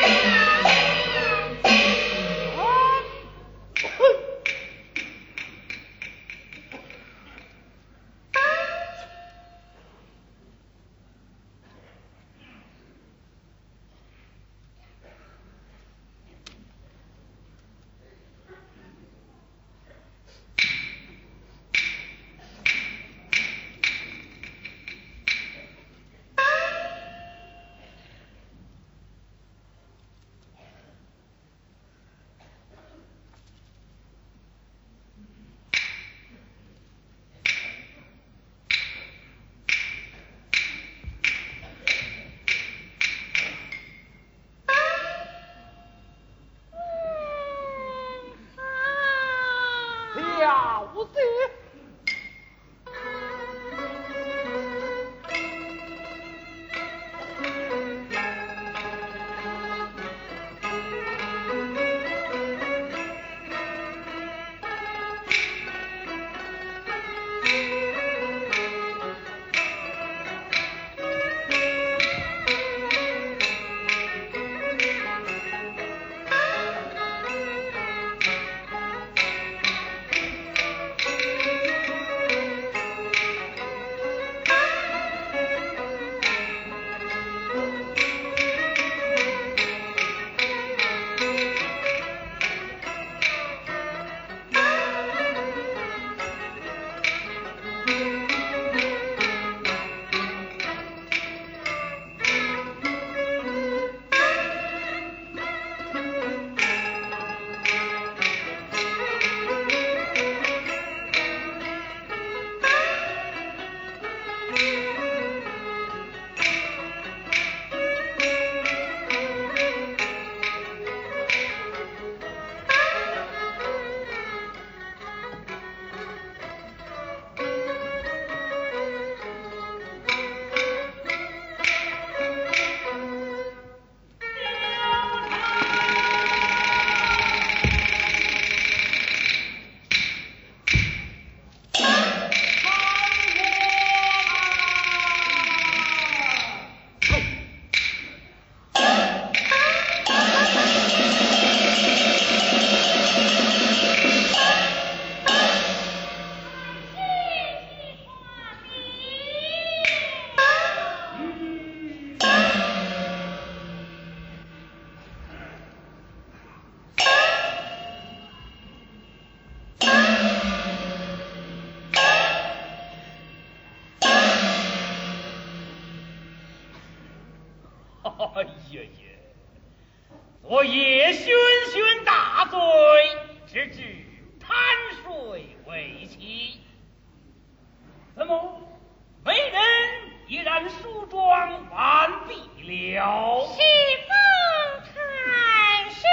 Speaker 2: 哎呀呀！昨夜醺醺大醉，直至贪睡未起。怎么美人已然梳妆完毕了？
Speaker 3: 是奉太师。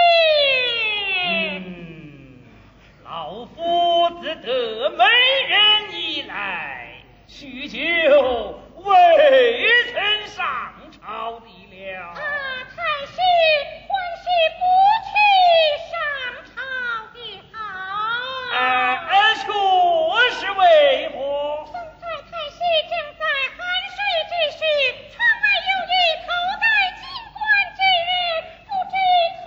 Speaker 2: 老夫自得美人以来，许久未曾上朝的了。
Speaker 3: 太师还是不去上朝的好。
Speaker 2: 确实为何？
Speaker 3: 现在太师正在酣睡之时，窗外有一头戴金冠之人，不知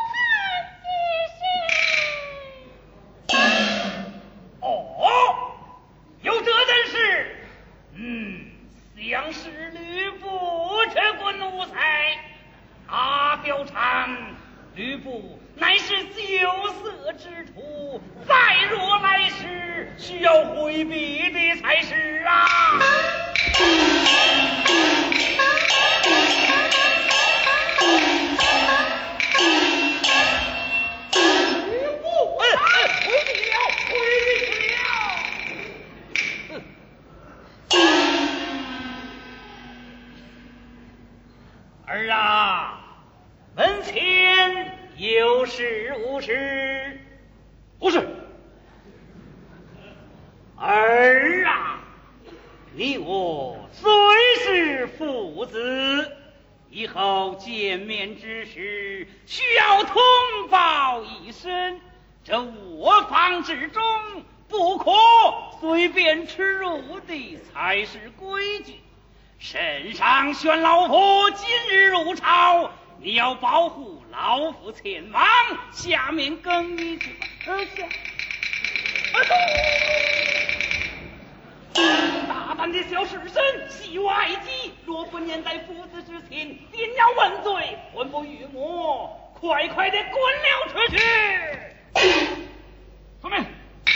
Speaker 3: 偷看之事。
Speaker 2: 哦，有这等事？像是吕布这个奴才，他貂蝉，吕布乃是酒色之徒，再若来时，需要回避的才是啊。吕布，回避了，回避了。儿啊，门前有事无事？
Speaker 4: 不是。
Speaker 2: 儿啊，你我虽是父子，以后见面之时需要通报一声，这卧房之中不可随便吃入的才是规矩。圣上宣老夫今日入朝， 你要保护老夫前往，下面更衣去吧。
Speaker 4: 大胆的小士绅，戏外姬，若不念在父子之情，定要问罪，魂不与魔，快快的滚了出去！
Speaker 2: 出面。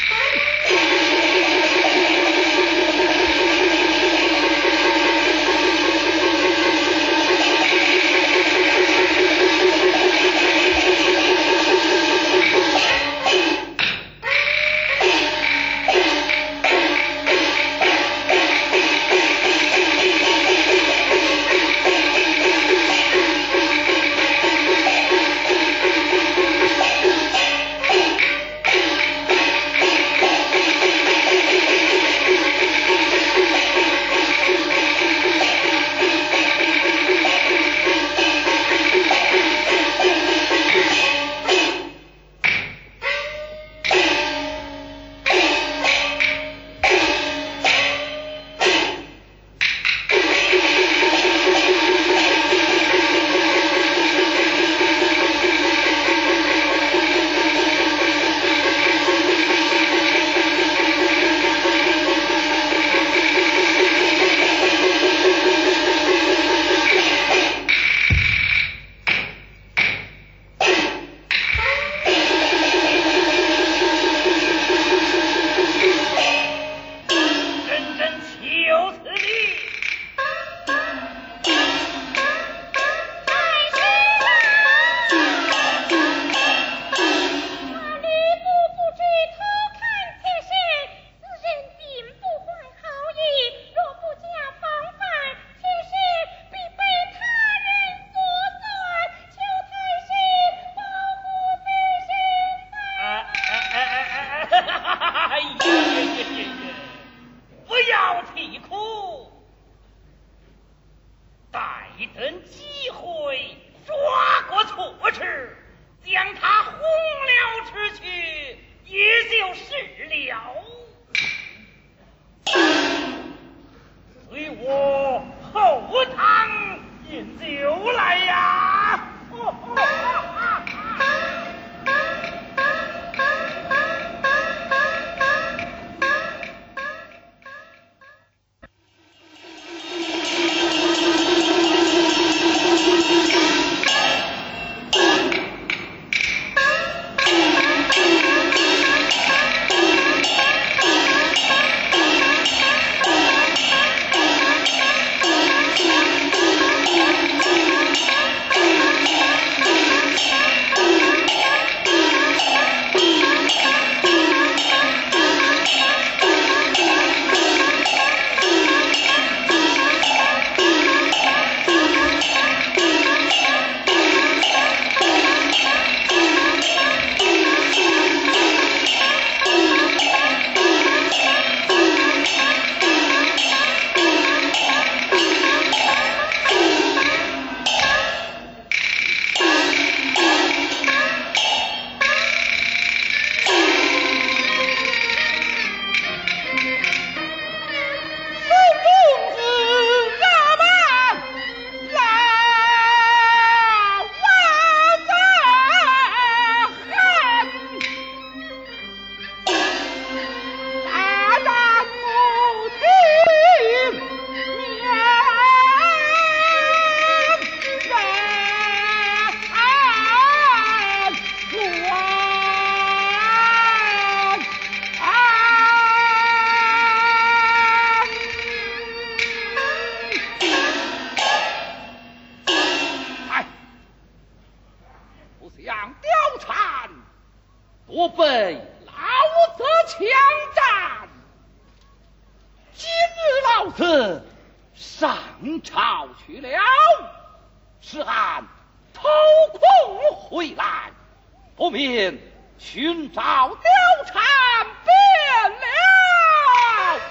Speaker 4: 我被老子强占，今日老子上朝去了，是按偷空回来，不免寻找貂蝉变了。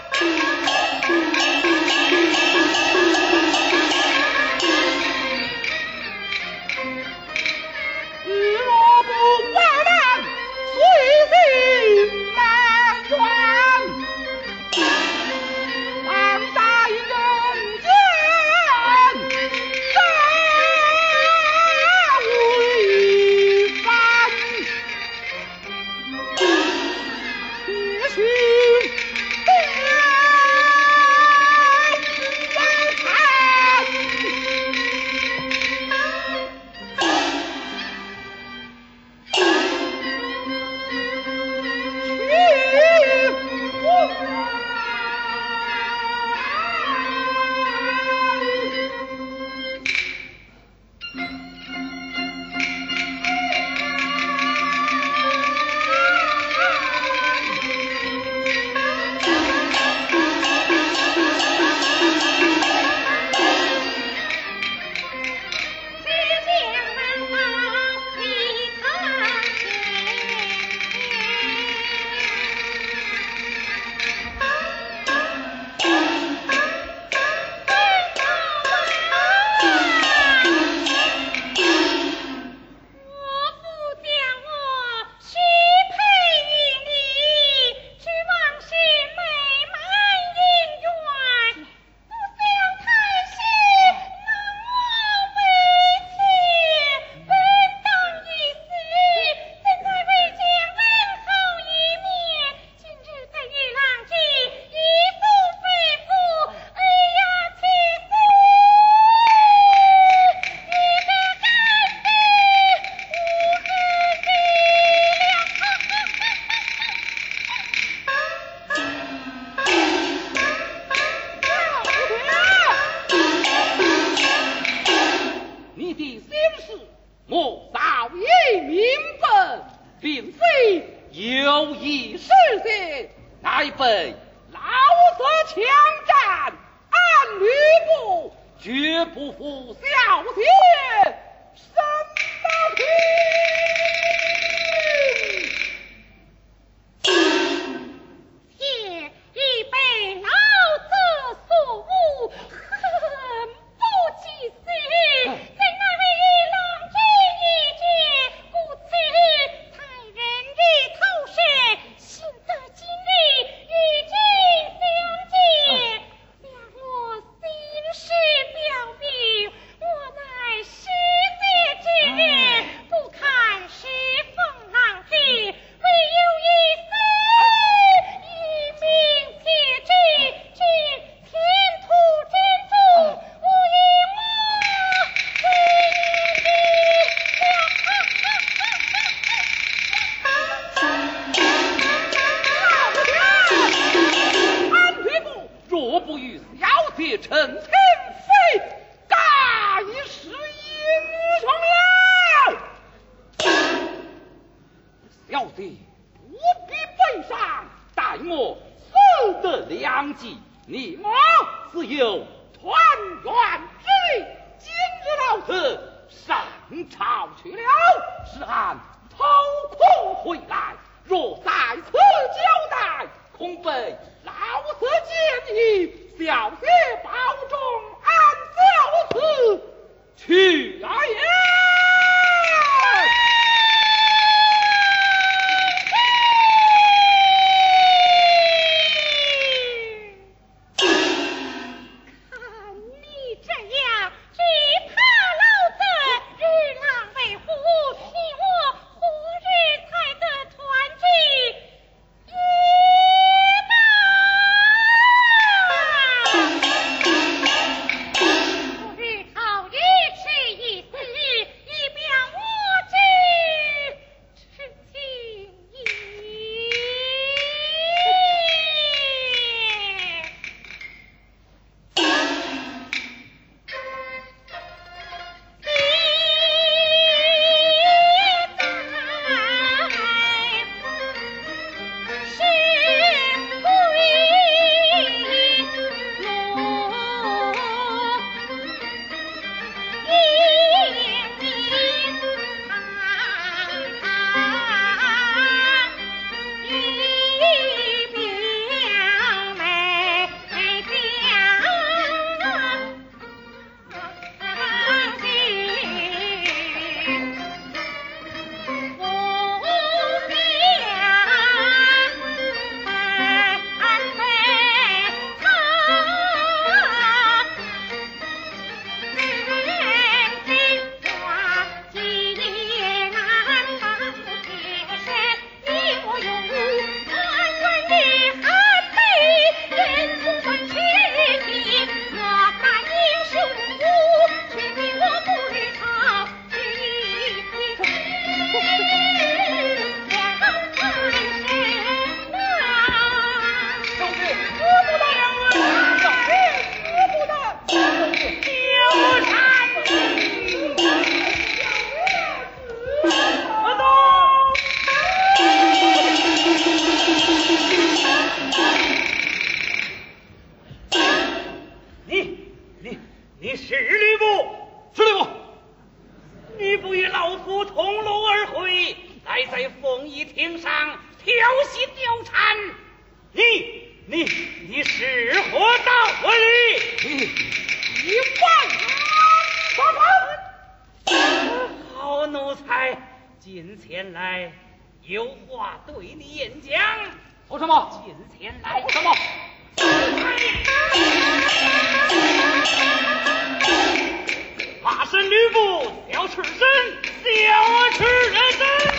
Speaker 4: 若不为难，随心难转，当在人间， 再被老子强占，俺吕布绝不负小天什么平。
Speaker 3: 妾已被老子所误，恨不及死，怎奈郎君一见，故此才人日投射，幸得今日与君相见，让我心事表明，我乃世界之人，不堪世风浪子，唯有一死。一命且至，至天土真主，无影我
Speaker 4: 俺吕布若不与小姐成亲，非该是英雄了。小姐不必悲伤，待我死得良机，你我自有团圆之日。今日老子上朝去了，是俺偷空回来，若在此交代，恐被老子建议，小姐保重俺小子去也。
Speaker 3: 看你这样，只怕老子日郎为虎，你我何日才得团聚？不日后一吃一死，以表我之情谊。
Speaker 2: 你是吕布？
Speaker 4: 是吕布。
Speaker 2: 你不与老夫同路而回，来在凤仪亭上调戏貂蝉，你是何道理？
Speaker 4: 你万万
Speaker 2: 好奴才，近前来，有话对你演讲。
Speaker 4: 说什么？
Speaker 2: 近前来。
Speaker 4: 说什么？
Speaker 2: 马身吕布，小赤身，小赤身。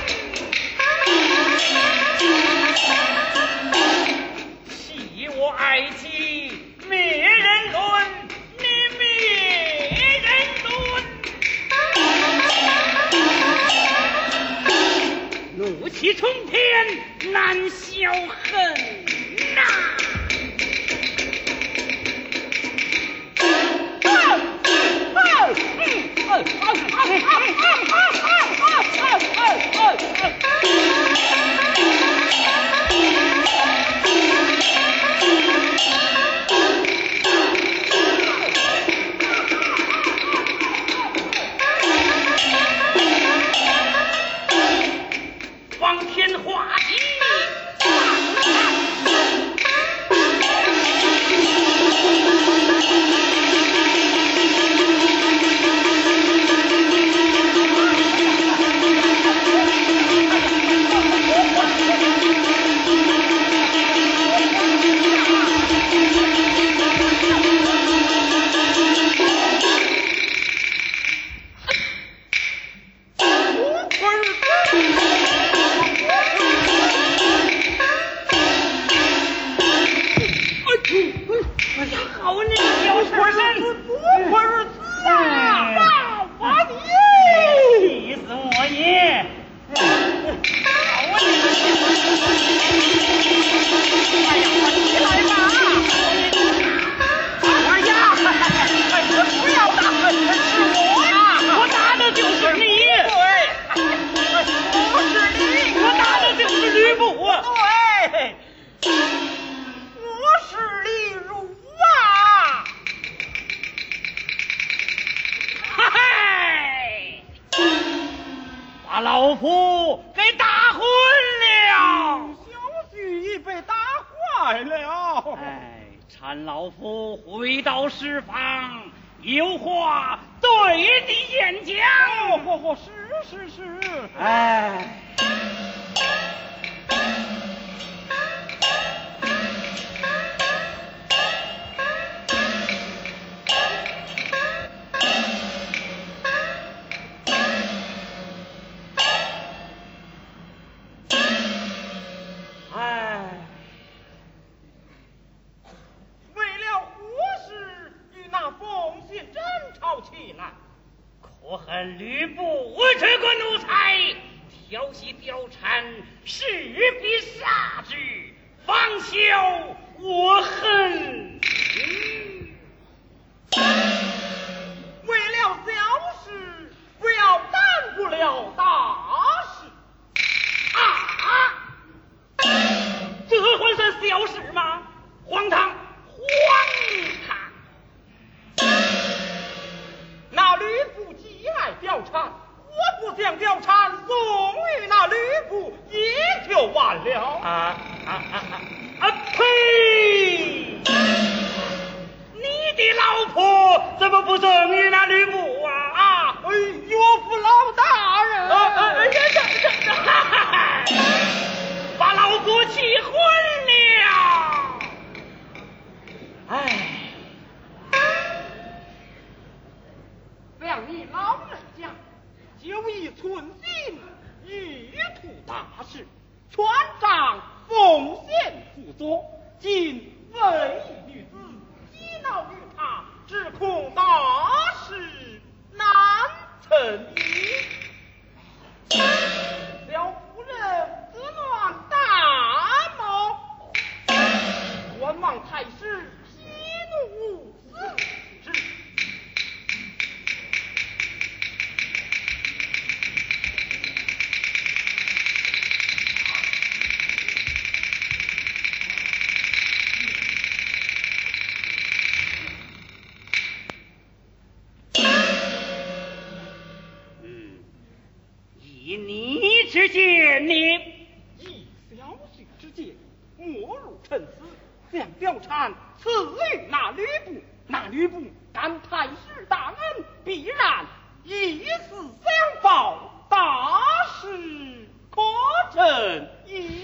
Speaker 2: 弃我爱妻，灭人伦，你灭人伦。怒气冲天，难消恨呐！ 把老夫给打昏了。
Speaker 1: 小婿已被打坏了。
Speaker 2: 哎，搀老夫回到石房，有话对你演讲。
Speaker 1: 是。
Speaker 2: 哎。
Speaker 1: 为了何事与那奉信争吵起来？
Speaker 2: 可恨吕布这个奴才调戏貂蝉，势必杀之，方休我恨。
Speaker 1: 为了小事，不要耽误了大事。
Speaker 2: 这还算小事吗？荒唐！
Speaker 1: 那吕布极爱貂蝉，我不将貂蝉送与那吕布，也就完了。
Speaker 2: 呸！你的老婆怎么不赠与那吕布啊？
Speaker 1: 岳父老大人，
Speaker 2: 把老夫气昏了。哎。
Speaker 1: 谅你老人家就以存心欲图大事，全仗奉献辅佐，今为女子激恼于他，只恐大事难成矣。小夫人自乱大谋，观望太师息怒此事。
Speaker 2: 以你之见，你
Speaker 1: 以小婿之见，莫如趁此将貂蝉赐予那吕布，那吕布感太师大恩，必然以死相报，大事可成矣。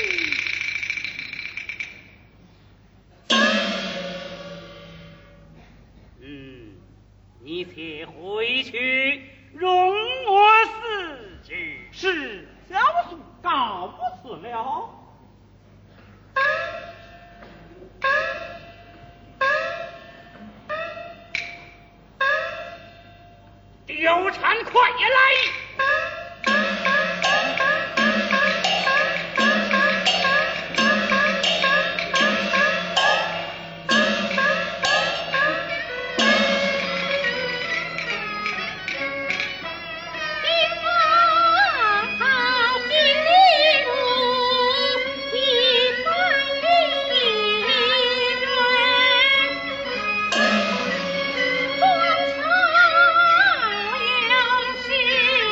Speaker 2: 你且回去，容我思之。
Speaker 1: 是，小婿告辞了。
Speaker 2: 貂蝉，快来！
Speaker 3: 光朝阳是。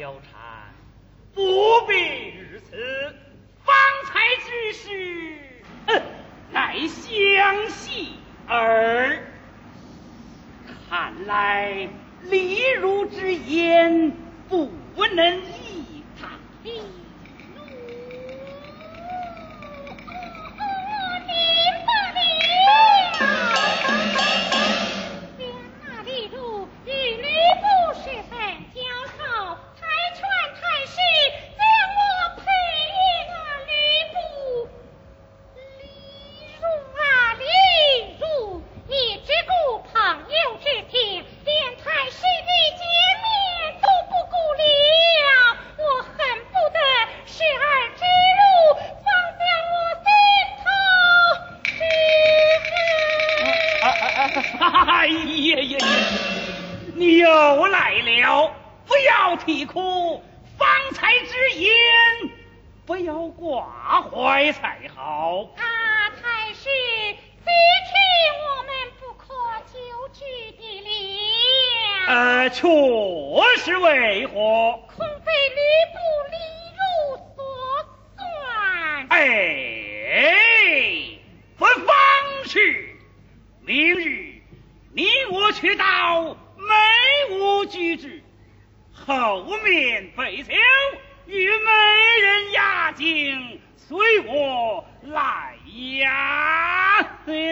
Speaker 2: 貂蝉，不必如此。方才之事，乃相戏耳。看来李儒之言不能依他。你又来了，不要啼哭，方才之言不要挂怀才好。
Speaker 3: 太师，此去我们不可久居的了。
Speaker 2: 确实为何？
Speaker 3: 恐被吕布、李儒所算。
Speaker 2: 不妨去，明日你我去到梅屋居之，后面背酒与美人压境，随我来呀！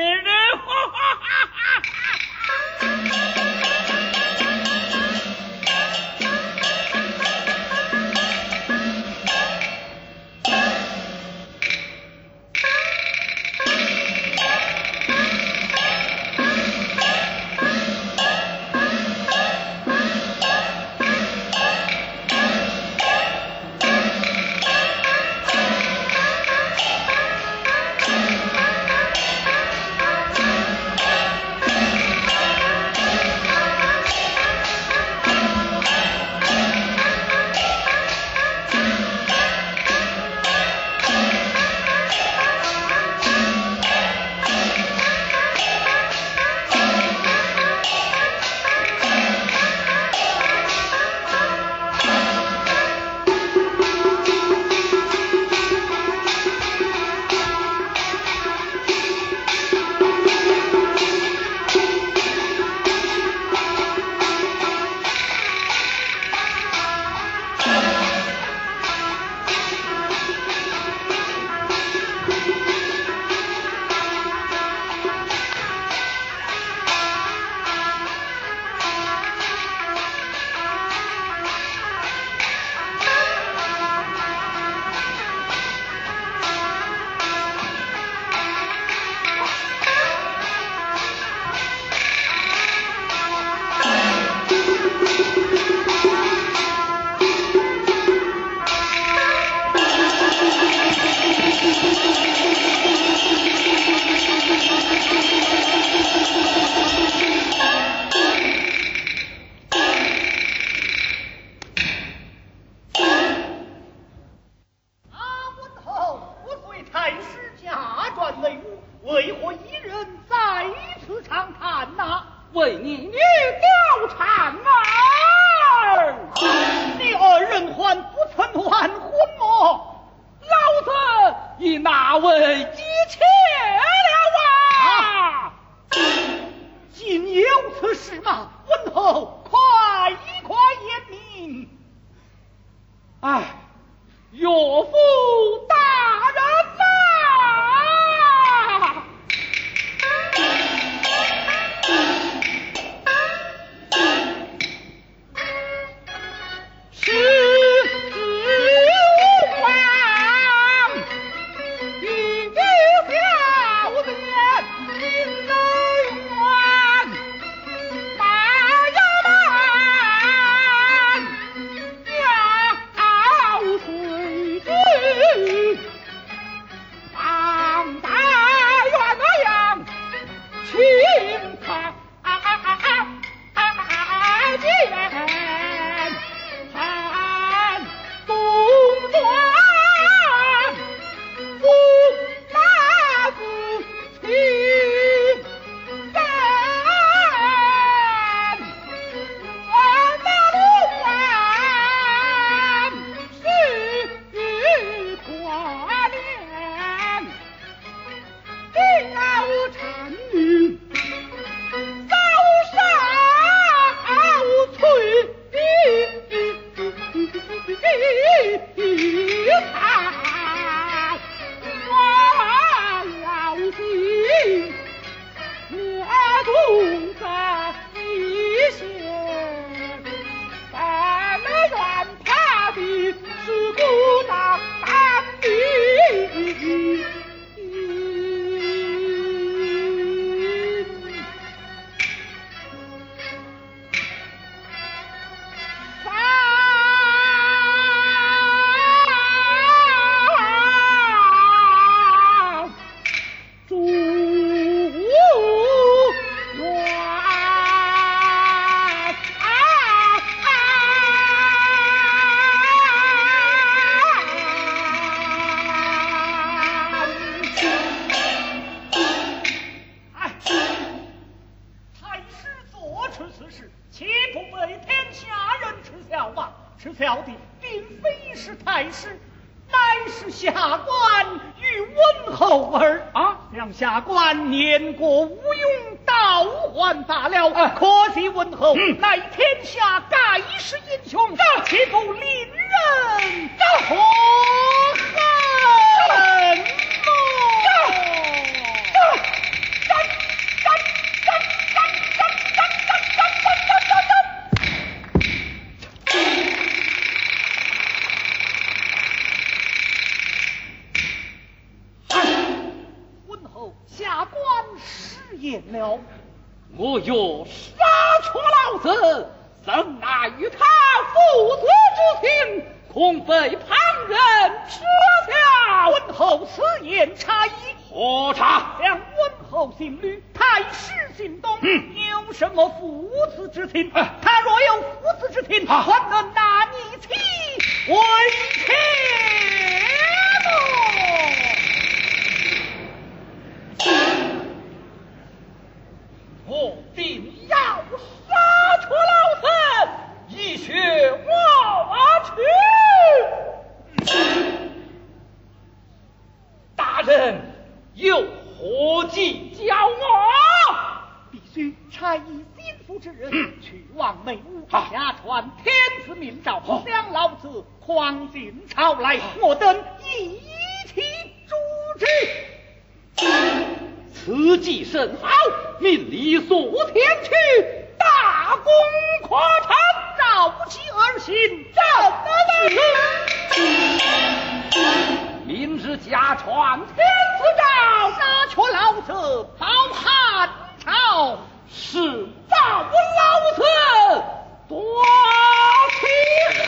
Speaker 1: 为何一人在此长叹呐？
Speaker 4: 为你女貂蝉儿，
Speaker 1: 你二人还不曾完婚么？
Speaker 4: 老子以那位姬妾了啊！
Speaker 1: 竟有此事吗？文后快言明。
Speaker 4: 哎，岳父大人呐！是王与下
Speaker 1: 岂不被天下人耻笑吗？耻笑的并非是太师，乃是下官与温侯儿啊！让下官年过无用，倒还罢了。可惜温侯乃天下盖世英雄，岂不令人可恨么？下官失言了，
Speaker 4: 我若杀错老子，怎奈与他父子之情，恐被旁人耻笑。
Speaker 1: 温侯此言差矣。
Speaker 4: 何差？
Speaker 1: 两温侯姓吕，太师姓董，有什么父子之情？他若有父子之情，怎能拿你妻为妾呢？
Speaker 4: 我定要杀错老子，以雪我去。大人有何计教我？
Speaker 1: 必须差一心腹之人去往梅屋，下传天子明诏，将老子诓进朝来，我等一起诛之。
Speaker 4: 此计甚好，命理所天去，大功可成。
Speaker 1: 照其而行，怎么
Speaker 4: 明日家传天子诏，
Speaker 1: 杀却老子，报汉朝，
Speaker 4: 是报老子夺其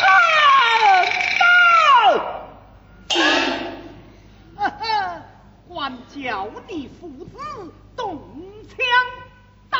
Speaker 4: 恨。管教你父子动枪刀。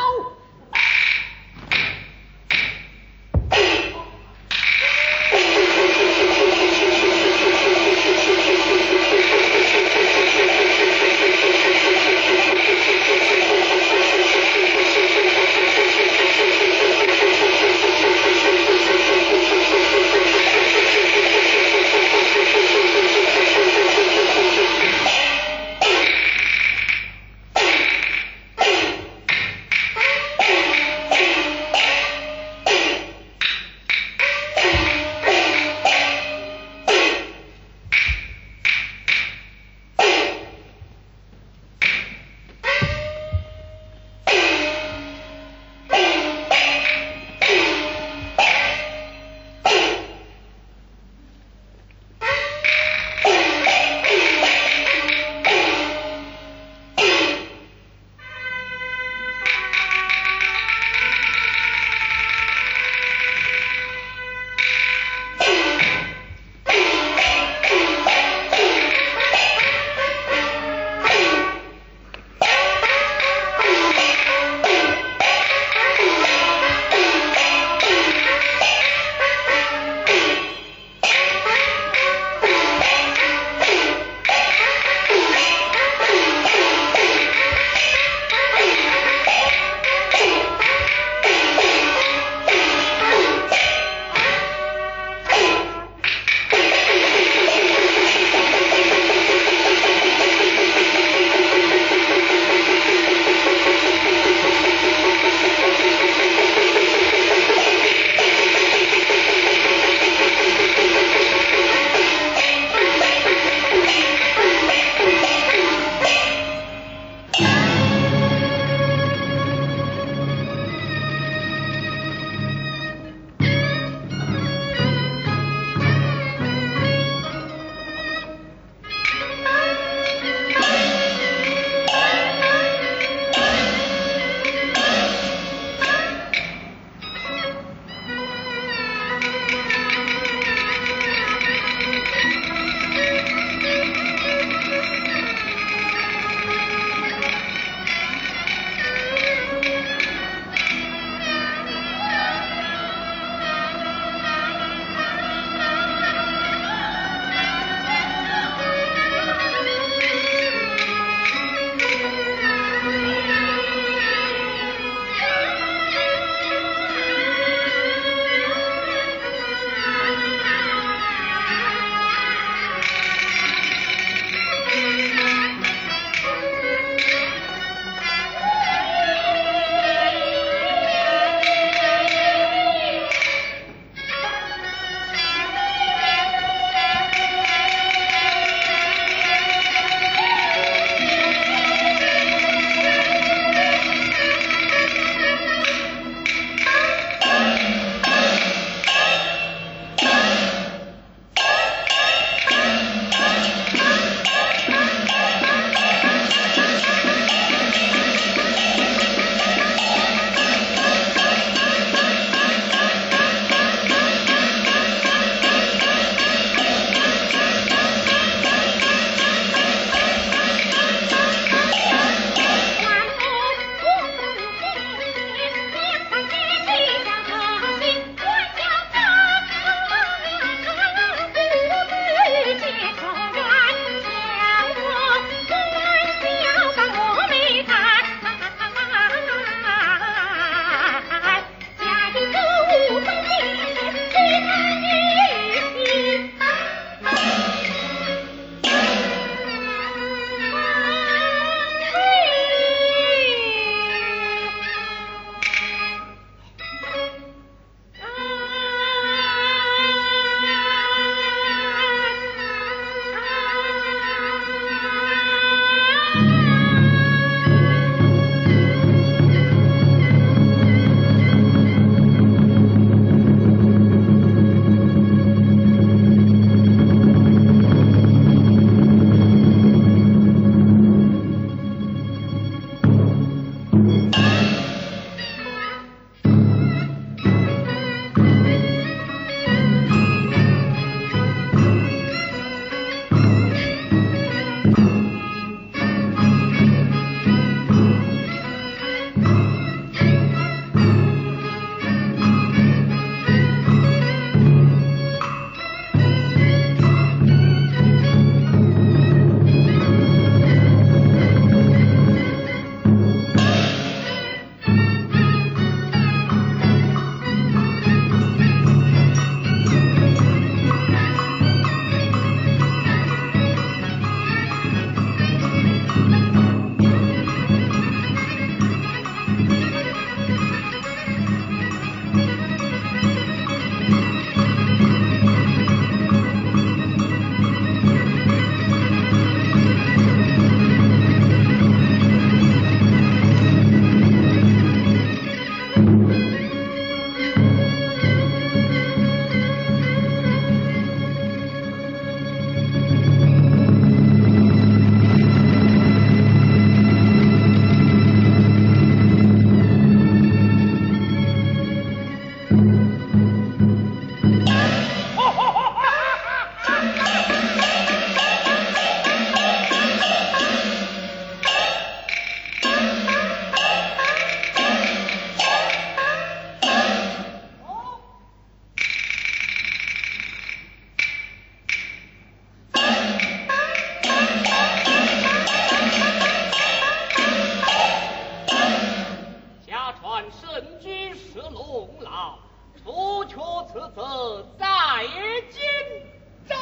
Speaker 4: 圣旨设龙牢，除却此责在今朝。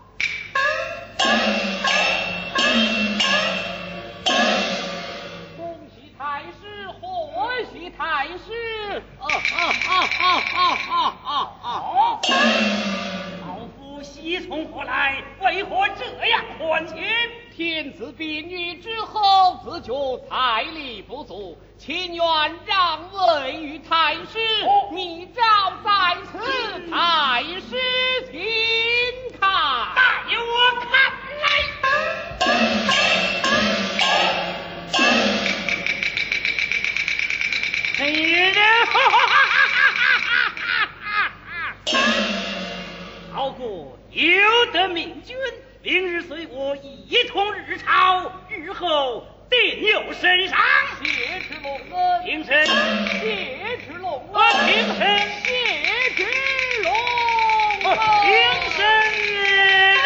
Speaker 4: 恭喜太师，贺喜太师！
Speaker 2: 老夫喜从何来？为何这样欢情？
Speaker 4: 天子病愈之后，自觉财力不足，情愿让位于太师。你照在此，太师请看。
Speaker 2: 带我看来。好过有得明君，明日随我一同日朝，日后定有圣赏。
Speaker 4: 谢之龙恩，
Speaker 2: 平身，
Speaker 4: 谢之龙恩，
Speaker 2: 平身，
Speaker 4: 谢之龙恩，
Speaker 2: 平身。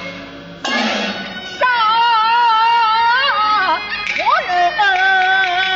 Speaker 1: 杀活人。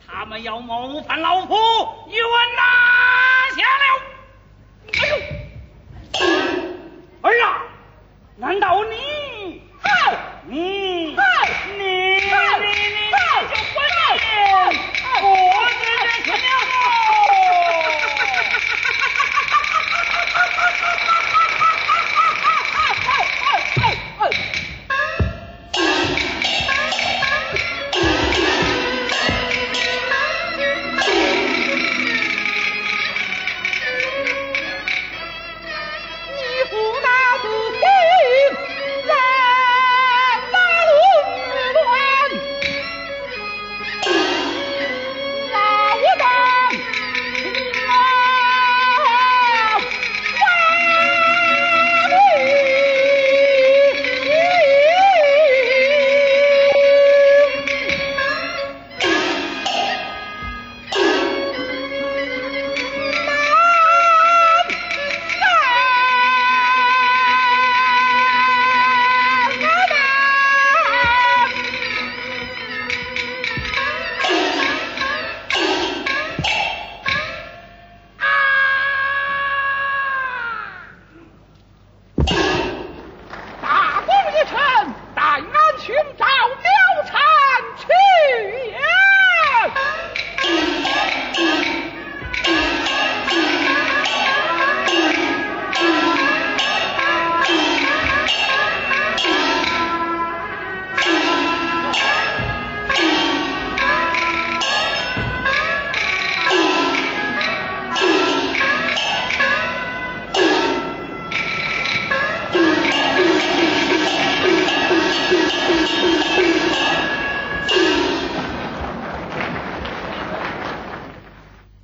Speaker 2: 他们要谋反老夫，与我拿下了。哎呦，儿啊，难道你，你